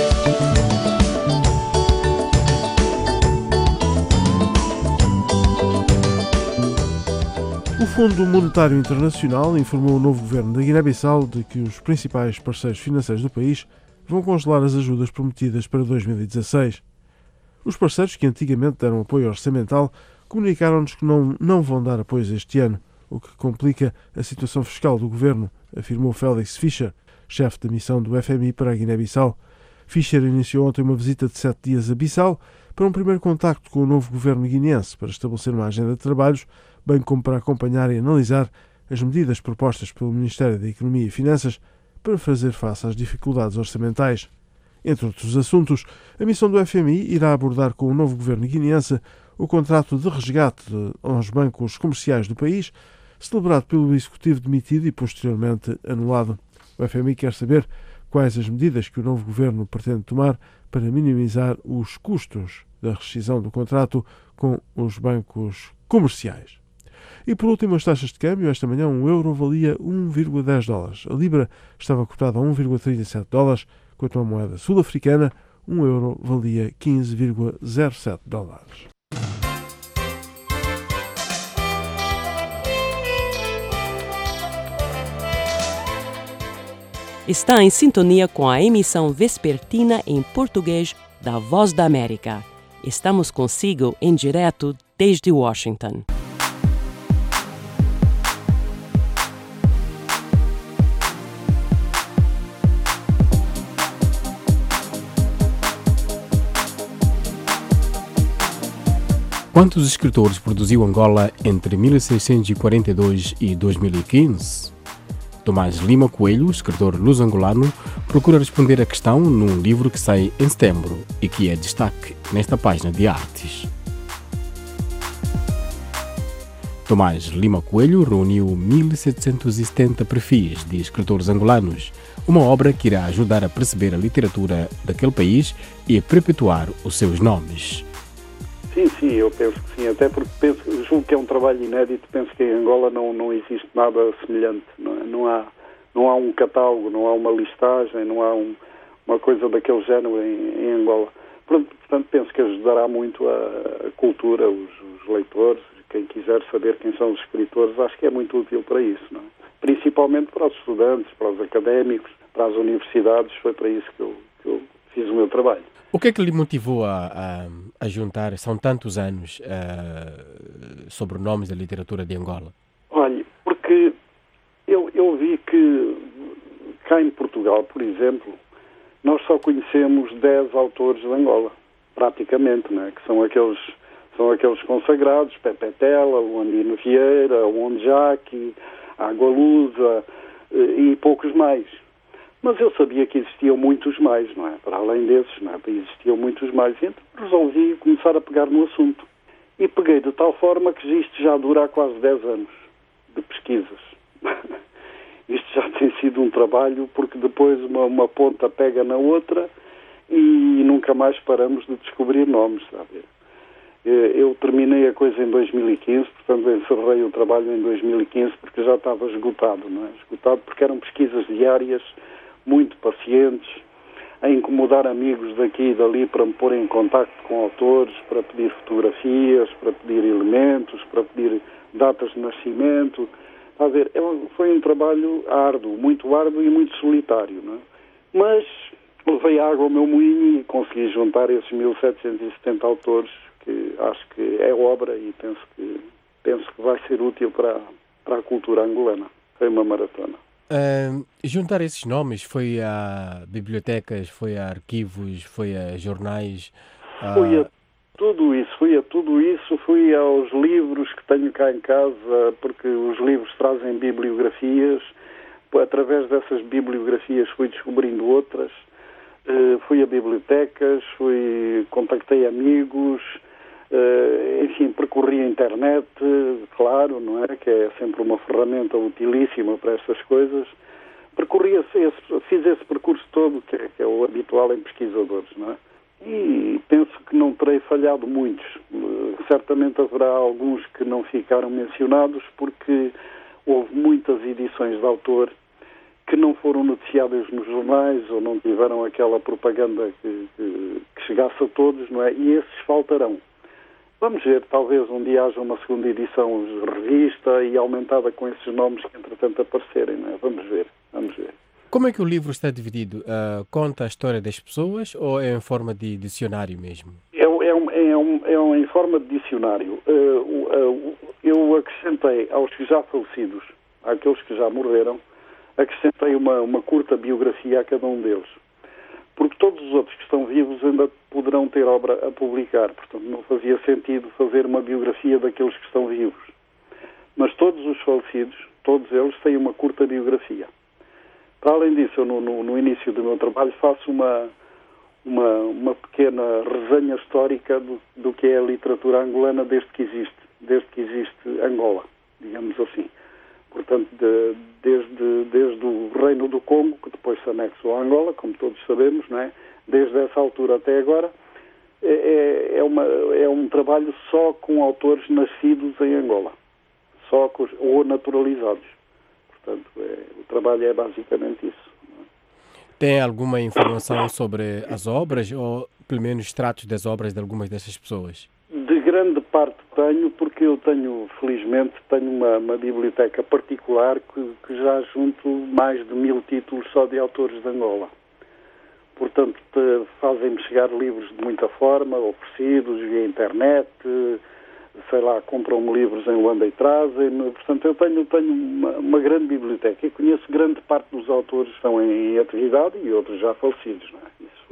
A: O Fundo Monetário Internacional informou o novo governo da Guiné-Bissau de que os principais parceiros financeiros do país vão congelar as ajudas prometidas para 2016. Os parceiros que antigamente deram apoio orçamental comunicaram-nos que não vão dar apoios este ano, o que complica a situação fiscal do governo, afirmou Félix Fischer, chefe da missão do FMI para a Guiné-Bissau. Fischer iniciou ontem uma visita de 7 dias a Bissau para um primeiro contacto com o novo governo guineense para estabelecer uma agenda de trabalhos, bem como para acompanhar e analisar as medidas propostas pelo Ministério da Economia e Finanças para fazer face às dificuldades orçamentais. Entre outros assuntos, a missão do FMI irá abordar com o novo governo guineense o contrato de resgate aos bancos comerciais do país, celebrado pelo Executivo demitido e posteriormente anulado. O FMI quer saber quais as medidas que o novo governo pretende tomar para minimizar os custos da rescisão do contrato com os bancos comerciais. E por último, as taxas de câmbio. Esta manhã um euro valia 1,10 dólares. A libra estava cotada a 1,37 dólares, enquanto a moeda sul-africana, um euro valia 15,07 dólares.
E: Está em sintonia com a emissão vespertina em português da Voz da América. Estamos consigo em direto desde Washington.
G: Quantos escritores produziu Angola entre 1642 e 2015? Tomás Lima Coelho, escritor luso-angolano, procura responder a questão num livro que sai em setembro e que é destaque nesta página de artes. Tomás Lima Coelho reuniu 1770 perfis de escritores angolanos, uma obra que irá ajudar a perceber a literatura daquele país e a perpetuar os seus nomes.
I: Sim, eu penso que sim, até porque julgo que é um trabalho inédito, penso que em Angola não existe nada semelhante, não há um catálogo, não há uma listagem, não há uma coisa daquele género em Angola. Portanto, penso que ajudará muito a cultura, os leitores, quem quiser saber quem são os escritores, acho que é muito útil para isso, não é? Principalmente para os estudantes, para os académicos, para as universidades, foi para isso que eu fiz o meu trabalho.
G: O que é que lhe motivou a juntar, são tantos anos, sobrenomes da literatura de Angola?
I: Olha, porque eu vi que cá em Portugal, por exemplo, nós só conhecemos 10 autores de Angola, praticamente, né? Que são aqueles consagrados, Pepe Tela, Luandino Vieira, Onjaki, Água Lusa e poucos mais. Mas eu sabia que existiam muitos mais, não é? Para além desses, não é? Existiam muitos mais. Então resolvi começar a pegar no assunto. E peguei de tal forma que isto já dura há quase 10 anos de pesquisas. Isto já tem sido um trabalho, porque depois uma ponta pega na outra e nunca mais paramos de descobrir nomes, sabe? Eu terminei a coisa em 2015, portanto encerrei o trabalho em 2015 porque já estava esgotado, não é? Esgotado porque eram pesquisas diárias, muito pacientes, a incomodar amigos daqui e dali para me pôr em contacto com autores, para pedir fotografias, para pedir elementos, para pedir datas de nascimento. Está a ver? Foi um trabalho árduo e muito solitário, não é? Mas levei água ao meu moinho e consegui juntar esses 1770 autores, que acho que é obra e penso que vai ser útil para a cultura angolana. Foi uma maratona.
G: Juntar esses nomes foi a bibliotecas, foi a arquivos, foi a jornais?
I: Fui a tudo isso, fui aos livros que tenho cá em casa, porque os livros trazem bibliografias. Através dessas bibliografias fui descobrindo outras. Fui a bibliotecas, contactei amigos, enfim, percorri a internet, claro, não é? Que é sempre uma ferramenta utilíssima para estas coisas. Fiz esse percurso todo, que é o habitual em pesquisadores, não é? E penso que não terei falhado muitos. Certamente haverá alguns que não ficaram mencionados, porque houve muitas edições de autor que não foram noticiadas nos jornais ou não tiveram aquela propaganda que chegasse a todos, não é? E esses faltarão. Vamos ver, talvez um dia haja uma segunda edição revista e aumentada com esses nomes que entretanto aparecerem, não é? Vamos ver.
G: Como é que o livro está dividido? Conta a história das pessoas ou é em forma de dicionário mesmo?
I: É em forma de dicionário. Eu acrescentei aos que já falecidos, àqueles que já morreram, acrescentei uma curta biografia a cada um deles. Porque todos os outros que estão vivos ainda poderão ter obra a publicar. Portanto, não fazia sentido fazer uma biografia daqueles que estão vivos. Mas todos os falecidos, todos eles, têm uma curta biografia. Para além disso, eu no início do meu trabalho faço uma pequena resenha histórica do que é a literatura angolana desde que existe Angola, digamos assim. Portanto, desde o Reino do Congo, que depois se anexou a Angola, como todos sabemos, não é? Desde essa altura até agora, é um trabalho só com autores nascidos em Angola, ou naturalizados. Portanto, o trabalho é basicamente isso. Não é?
G: Tem alguma informação sobre as obras, ou pelo menos extratos das obras de algumas dessas pessoas?
I: De grande parte tenho, porque eu felizmente tenho uma biblioteca particular que já junto mais de 1000 títulos só de autores de Angola. Portanto, fazem-me chegar livros de muita forma, oferecidos via internet, sei lá, compram-me livros em Luanda e trazem-me. Portanto, eu tenho uma grande biblioteca e conheço grande parte dos autores que estão em atividade e outros já falecidos, não é? Isso,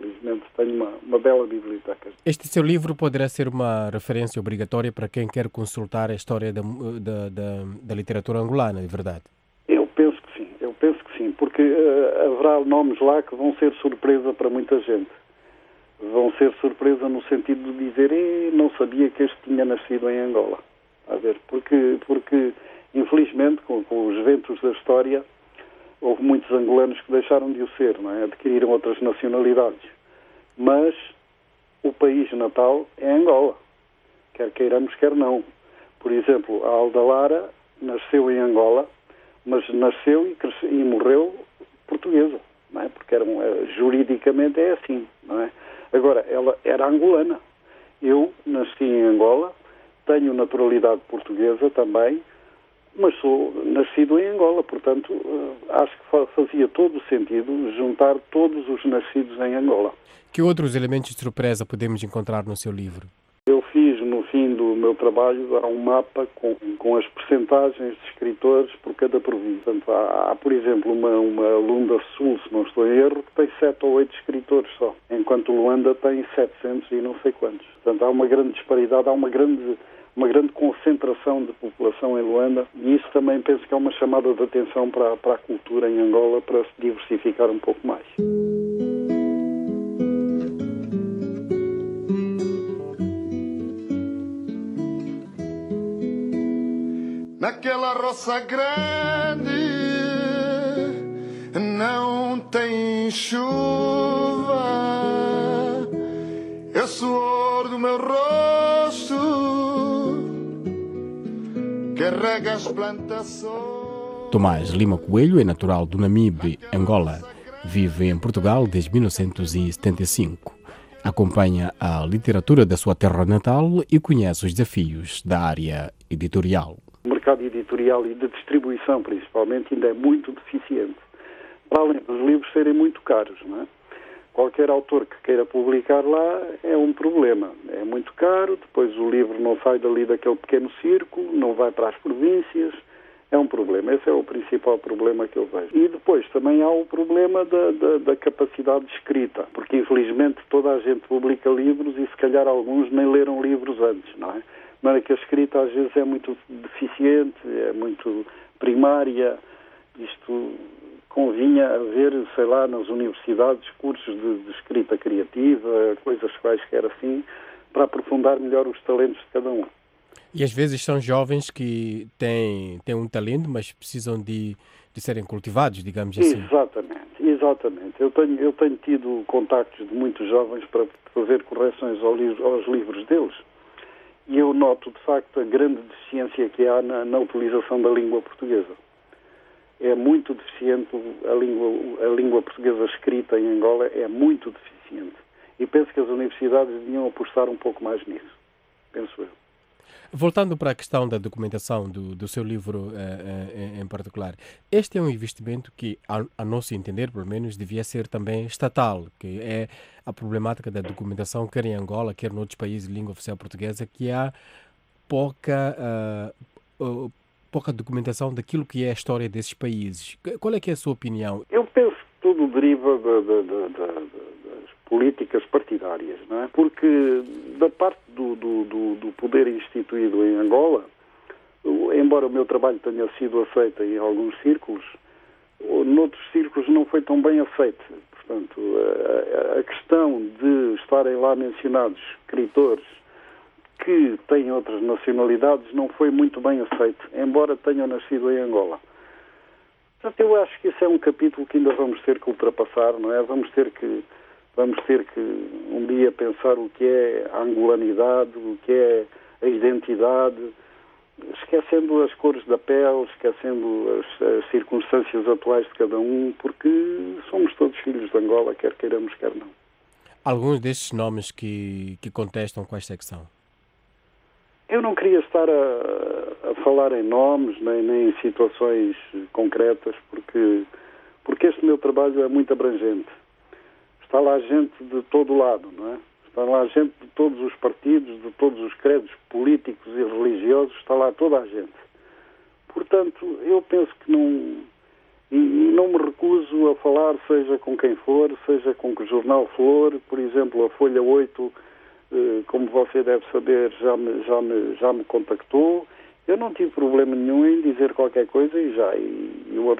I: Felizmente tenho uma bela biblioteca.
G: Este seu livro poderá ser uma referência obrigatória para quem quer consultar a história da literatura angolana, é verdade?
I: Eu penso que sim, porque haverá nomes lá que vão ser surpresa para muita gente. Vão ser surpresa no sentido de dizer, não sabia que este tinha nascido em Angola. A ver, porque infelizmente, com os ventos da história, houve muitos angolanos que deixaram de o ser, não é? Adquiriram outras nacionalidades. Mas o país natal é Angola, quer queiramos, quer não. Por exemplo, a Alda Lara nasceu em Angola, mas nasceu e morreu portuguesa, não é? Porque juridicamente é assim, não é? Agora, ela era angolana. Eu nasci em Angola, tenho naturalidade portuguesa também, mas sou nascido em Angola, portanto, acho que fazia todo o sentido juntar todos os nascidos em Angola.
G: Que outros elementos de surpresa podemos encontrar no seu livro?
I: Eu fiz, no fim do meu trabalho, há um mapa com as percentagens de escritores por cada província. Portanto, há por exemplo, uma Lunda Sul, se não estou em erro, que tem 7 ou 8 escritores só, enquanto Luanda tem 700 e não sei quantos. Portanto, há uma grande disparidade, há uma grande concentração de população em Luanda, e isso também penso que é uma chamada de atenção para a cultura em Angola, para se diversificar um pouco mais.
J: Naquela roça grande não tem chuva, é o suor do meu rosto que rega as plantações.
G: Tomás Lima Coelho é natural do Namibe, Angola. Vive em Portugal desde 1975. Acompanha a literatura da sua terra natal e conhece os desafios da área editorial.
I: O mercado editorial e de distribuição, principalmente, ainda é muito deficiente. Para além dos livros serem muito caros, não é? Qualquer autor que queira publicar lá é um problema. É muito caro, depois o livro não sai dali daquele pequeno círculo, não vai para as províncias, é um problema. Esse é o principal problema que eu vejo. E depois também há o problema da capacidade de escrita, porque infelizmente toda a gente publica livros e se calhar alguns nem leram livros antes, não é? De maneira que a escrita às vezes é muito deficiente, é muito primária. Isto convinha haver, sei lá, nas universidades, cursos de escrita criativa, coisas quaisquer assim, para aprofundar melhor os talentos de cada um.
G: E às vezes são jovens que têm um talento, mas precisam de serem cultivados, digamos assim.
I: Exatamente. Eu tenho tido contactos de muitos jovens para fazer correções aos livros deles. E eu noto, de facto, a grande deficiência que há na utilização da língua portuguesa. É muito deficiente a língua portuguesa escrita em Angola, é muito deficiente. E penso que as universidades deviam apostar um pouco mais nisso, penso eu.
G: Voltando para a questão da documentação do seu livro em particular, este é um investimento que, a nosso entender, pelo menos, devia ser também estatal, que é a problemática da documentação, quer em Angola, quer noutros países de língua oficial portuguesa, que há pouca documentação daquilo que é a história desses países. Qual é que é a sua opinião?
I: Eu penso que tudo deriva das políticas partidárias, não é? Porque da parte do poder instituído em Angola, embora o meu trabalho tenha sido aceito em alguns círculos, noutros círculos não foi tão bem aceito. Portanto, a questão de estarem lá mencionados escritores que têm outras nacionalidades não foi muito bem aceito, embora tenham nascido em Angola. Portanto, eu acho que isso é um capítulo que ainda vamos ter que ultrapassar, não é? Vamos ter que um dia pensar o que é a angolanidade, o que é a identidade, esquecendo as cores da pele, esquecendo as circunstâncias atuais de cada um, porque somos todos filhos de Angola, quer queiramos, quer não.
G: Alguns destes nomes que contestam com esta questão?
I: Eu não queria estar a falar em nomes, nem em situações concretas, porque este meu trabalho é muito abrangente. Está lá gente de todo lado, não é? Está lá gente de todos os partidos, de todos os credos políticos e religiosos, está lá toda a gente. Portanto, eu penso que E não me recuso a falar, seja com quem for, seja com que jornal for. Por exemplo, a Folha 8, como você deve saber, já me contactou. Eu não tive problema nenhum em dizer qualquer coisa e o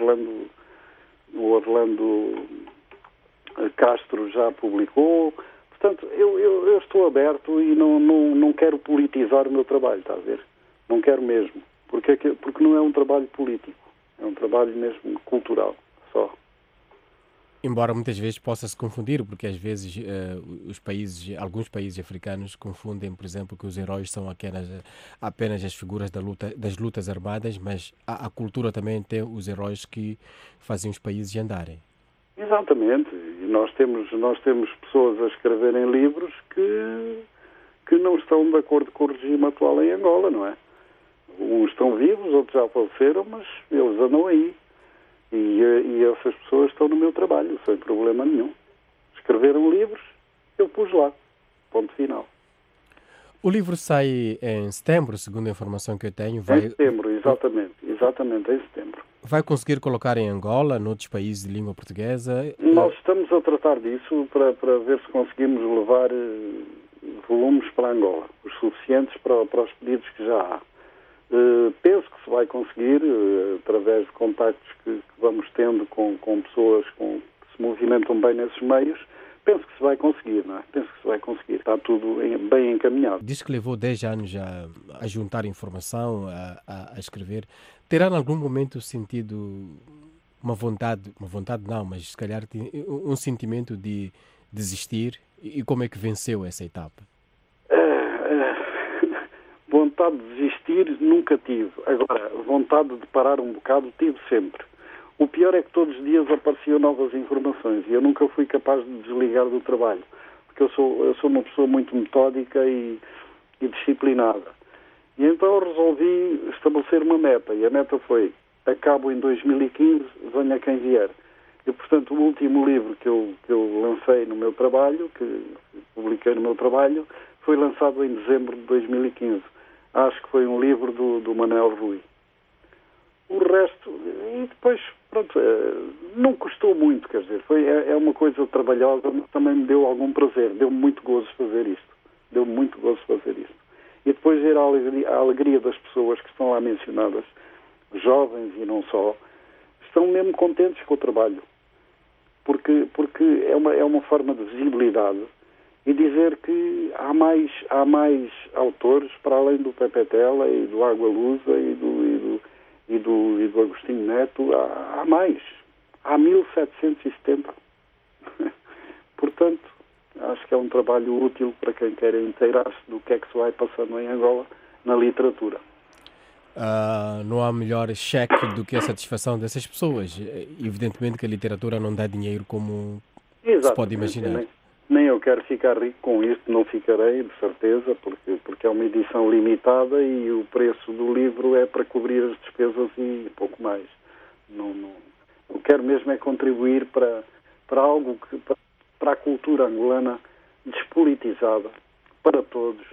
I: Orlando Castro já publicou. Portanto, eu estou aberto e não quero politizar o meu trabalho, está a ver? Não quero mesmo, porque não é um trabalho político, é um trabalho mesmo cultural, só.
G: Embora muitas vezes possa-se confundir, porque às vezes alguns países africanos confundem, por exemplo, que os heróis são apenas as figuras das lutas armadas, mas a cultura também tem os heróis que fazem os países andarem.
I: Exatamente. E nós temos pessoas a escreverem livros que não estão de acordo com o regime atual em Angola, não é? Uns estão vivos, outros já faleceram, mas eles andam aí. E essas pessoas estão no meu trabalho, sem problema nenhum. Escreveram livros, eu pus lá. Ponto final.
G: O livro sai em setembro, segundo a informação que eu tenho.
I: Em setembro, exatamente, em setembro.
G: Vai conseguir colocar em Angola, noutros países de língua portuguesa?
I: Nós estamos a tratar disso para ver se conseguimos levar volumes para Angola, os suficientes para os pedidos que já há. Penso que se vai conseguir, através de contactos que vamos tendo com pessoas que se movimentam bem nesses meios. Penso que se vai conseguir, não é? Penso que se vai conseguir. Está tudo bem encaminhado.
G: Diz que levou 10 anos a juntar informação, a escrever. Terá em algum momento sentido uma vontade não, mas se calhar um sentimento de desistir? E como é que venceu essa etapa?
I: Vontade de desistir nunca tive. Agora, vontade de parar um bocado tive sempre. O pior é que todos os dias apareciam novas informações e eu nunca fui capaz de desligar do trabalho, porque eu sou uma pessoa muito metódica e disciplinada. E então resolvi estabelecer uma meta, e a meta foi: acabo em 2015, venha quem vier. E, portanto, o último livro que eu lancei no meu trabalho, que publiquei no meu trabalho, foi lançado em dezembro de 2015. Acho que foi um livro do Manuel Rui. O resto, e depois, pronto, não custou muito, quer dizer, é uma coisa trabalhosa, mas também me deu algum prazer, deu-me muito gozo fazer isto. E depois ver a alegria das pessoas que estão lá mencionadas, jovens e não só, estão mesmo contentes com o trabalho, porque é uma forma de visibilidade e dizer que há mais autores, para além do Pepe Tela e do Água Lusa e do Agostinho Neto, há mais. Há 1770. Portanto, acho que é um trabalho útil para quem quer inteirar-se do que é que se vai passando em Angola na literatura.
G: Não há melhor cheque do que a satisfação dessas pessoas. Evidentemente que a literatura não dá dinheiro como se pode imaginar.
I: Nem eu quero ficar rico com isto, não ficarei, de certeza, porque é uma edição limitada e o preço do livro é para cobrir as despesas e pouco mais. Não, eu quero mesmo é contribuir para algo para a cultura angolana despolitizada, para todos.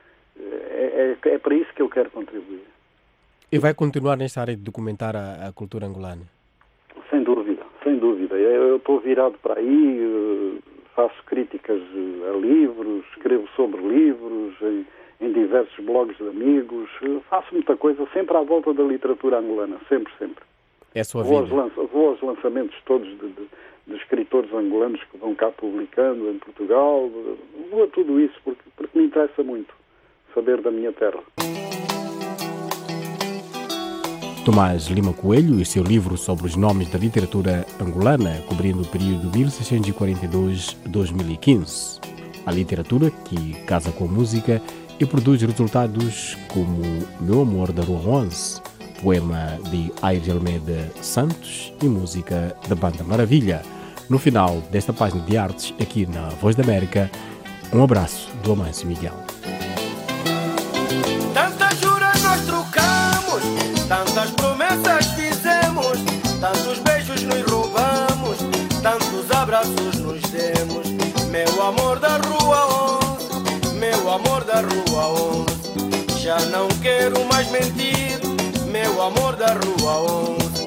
I: É para isso que eu quero contribuir.
G: E vai continuar nesta área de documentar a cultura angolana?
I: Sem dúvida. Eu estou virado para aí, faço críticas a livros, escrevo sobre livros, em diversos blogs de amigos, faço muita coisa, sempre à volta da literatura angolana, sempre.
G: É a sua vida?
I: Vou aos lançamentos todos de escritores angolanos que vão cá publicando em Portugal, vou a tudo isso porque me interessa muito saber da minha terra.
G: Tomás Lima Coelho e seu livro sobre os nomes da literatura angolana, cobrindo o período 1642-2015. A literatura que casa com a música e produz resultados como Meu Amor da Rua 11, poema de Aires Almeida Santos e música da Banda Maravilha. No final desta página de artes, aqui na Voz da América, um abraço do Amâncio Miguel.
L: Tantas juras nós trocamos, tantas promessas fizemos, tantos beijos nos roubamos, tantos abraços nos demos. Meu amor da Rua 11, meu amor da Rua 11, já não quero mais mentir. Meu amor da Rua 11,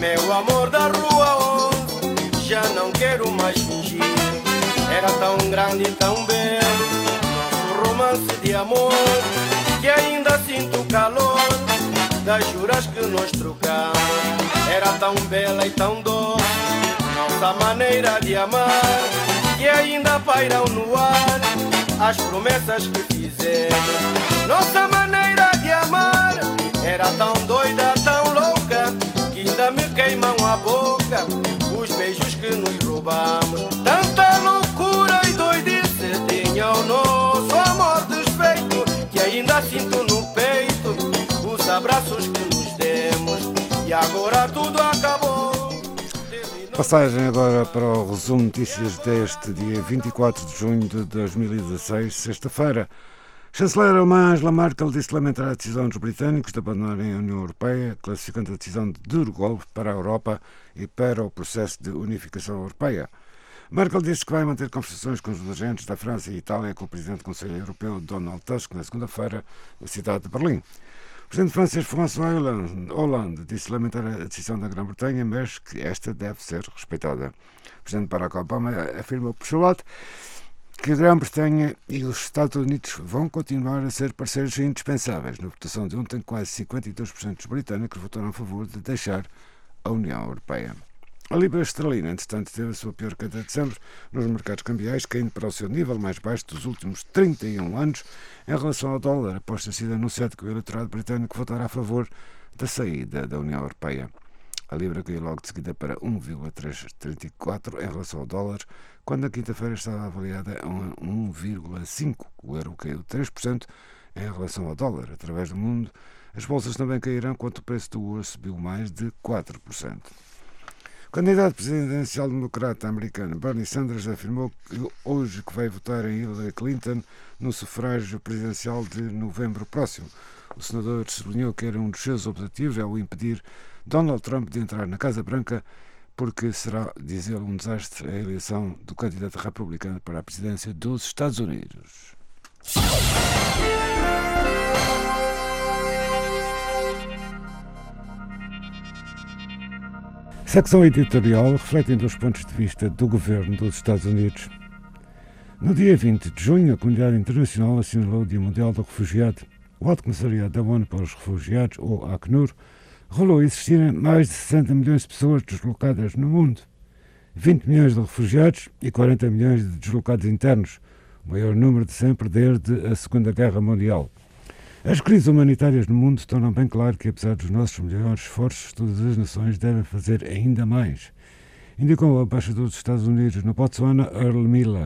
L: Meu amor da rua 11, já não quero mais fingir. Era tão grande e tão belo nosso romance de amor, que ainda sinto o calor das juras que nos trocamos. Era tão bela e tão doce nossa maneira de amar, que ainda pairam no ar as promessas que fizemos. Nossa maneira de amar era tão doida, tão louca, que ainda me queimam a boca os beijos que nos roubamos. Tanta loucura e doidice tinha o nosso amor desfeito, que ainda sinto no peito os abraços que nos demos. E agora tudo acabou.
U: Passagem agora para o resumo de notícias deste dia 24 de junho de 2016, sexta-feira. Chanceler alemã Angela Merkel disse lamentar a decisão dos britânicos de abandonarem a União Europeia, classificando a decisão de duro golpe para a Europa e para o processo de unificação europeia. Merkel disse que vai manter conversações com os agentes da França e Itália com o presidente do Conselho Europeu, Donald Tusk, na segunda-feira, na cidade de Berlim. O presidente francês François Hollande disse lamentar a decisão da Grã-Bretanha, mas que esta deve ser respeitada. O presidente Barack Obama afirmou por seu lado que a Grã-Bretanha e os Estados Unidos vão continuar a ser parceiros indispensáveis. Na votação de ontem, quase 52% dos britânicos votaram a favor de deixar a União Europeia. A libra esterlina, entretanto, teve a sua pior queda de sempre nos mercados cambiais, caindo para o seu nível mais baixo dos últimos 31 anos em relação ao dólar, após ter sido anunciado que o eleitorado britânico votará a favor da saída da União Europeia. A libra caiu logo de seguida para 1,334 em relação ao dólar, quando na quinta-feira estava avaliada a 1,5. O euro caiu 3% em relação ao dólar. Através do mundo, as bolsas também caíram, enquanto o preço do ouro subiu mais de 4%. O candidato presidencial democrata americano Bernie Sanders afirmou hoje que vai votar em Hillary Clinton no sufrágio presidencial de novembro próximo. O senador sublinhou que era um dos seus objetivos é o impedir Donald Trump de entrar na Casa Branca, porque será, diz ele, um desastre a eleição do candidato republicano para a presidência dos Estados Unidos. Secção editorial refletindo os pontos de vista do governo dos Estados Unidos. No dia 20 de junho, a comunidade internacional assinalou o Dia Mundial do Refugiado. O Alto Comissariado da ONU para os Refugiados, ou ACNUR, revelou existirem mais de 60 milhões de pessoas deslocadas no mundo, 20 milhões de refugiados e 40 milhões de deslocados internos, o maior número de sempre desde a Segunda Guerra Mundial. As crises humanitárias no mundo tornam bem claro que, apesar dos nossos melhores esforços, todas as nações devem fazer ainda mais, indicou o embaixador dos Estados Unidos no Botsuana, Earl Miller.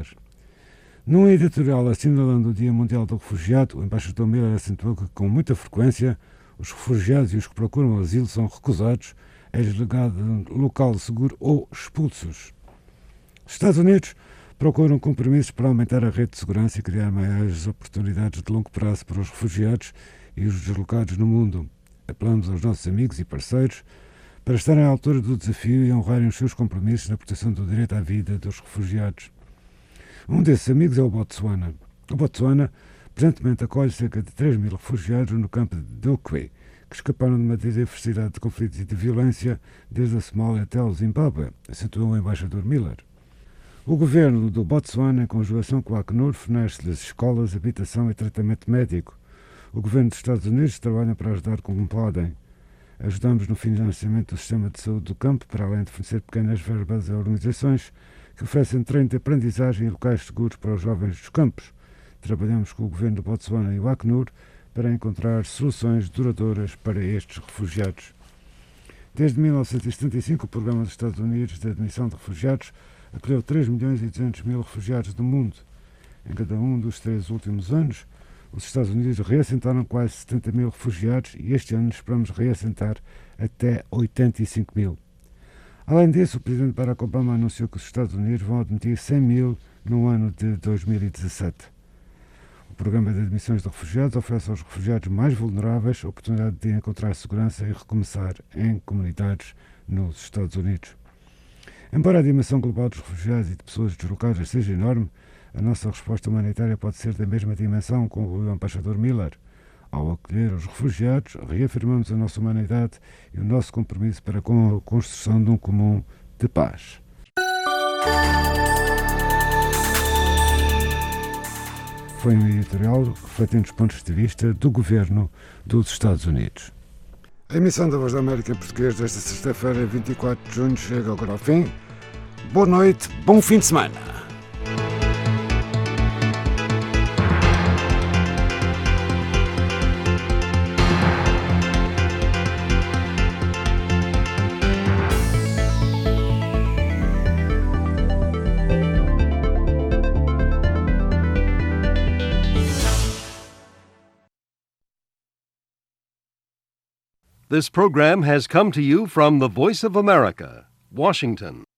U: Num editorial assinalando o Dia Mundial do Refugiado, o embaixador Miller acentuou que, com muita frequência, os refugiados e os que procuram asilo são recusados, é-lhes legado um local seguro ou expulsos. Os Estados Unidos procuram compromissos para aumentar a rede de segurança e criar maiores oportunidades de longo prazo para os refugiados e os deslocados no mundo. Apelamos aos nossos amigos e parceiros para estarem à altura do desafio e honrarem os seus compromissos na proteção do direito à vida dos refugiados. Um desses amigos é o Botsuana. O Botsuana presentemente acolhe cerca de 3 mil refugiados no campo de Dokwe, que escaparam de uma diversidade de conflitos e de violência desde a Somália até o Zimbábue, acentuou o embaixador Miller. O governo do Botsuana, em conjugação com a ACNUR, fornece-lhes escolas, habitação e tratamento médico. O governo dos Estados Unidos trabalha para ajudar como podem. Ajudamos no financiamento do sistema de saúde do campo, para além de fornecer pequenas verbas a organizações que oferecem treino de aprendizagem e locais seguros para os jovens dos campos. Trabalhamos com o governo do Botsuana e o ACNUR para encontrar soluções duradouras para estes refugiados. Desde 1975, o Programa dos Estados Unidos de Admissão de Refugiados acolheu 3 milhões e 200 mil refugiados do mundo. Em cada um dos 3 últimos anos, os Estados Unidos reassentaram quase 70 mil refugiados e este ano esperamos reassentar até 85 mil. Além disso, o presidente Barack Obama anunciou que os Estados Unidos vão admitir 100 mil no ano de 2017. O programa de admissões de refugiados oferece aos refugiados mais vulneráveis a oportunidade de encontrar segurança e recomeçar em comunidades nos Estados Unidos. Embora a dimensão global dos refugiados e de pessoas deslocadas seja enorme, a nossa resposta humanitária pode ser da mesma dimensão, concluiu o embaixador Miller. Ao acolher os refugiados, reafirmamos a nossa humanidade e o nosso compromisso para com a construção de um comum de paz. Foi um editorial refletindo os pontos de vista do governo dos Estados Unidos. A emissão da Voz da América Portuguesa desta sexta-feira, 24 de junho, chega agora ao fim. Boa noite, bom fim de semana.
M: This program has come to you from the Voice of America, Washington.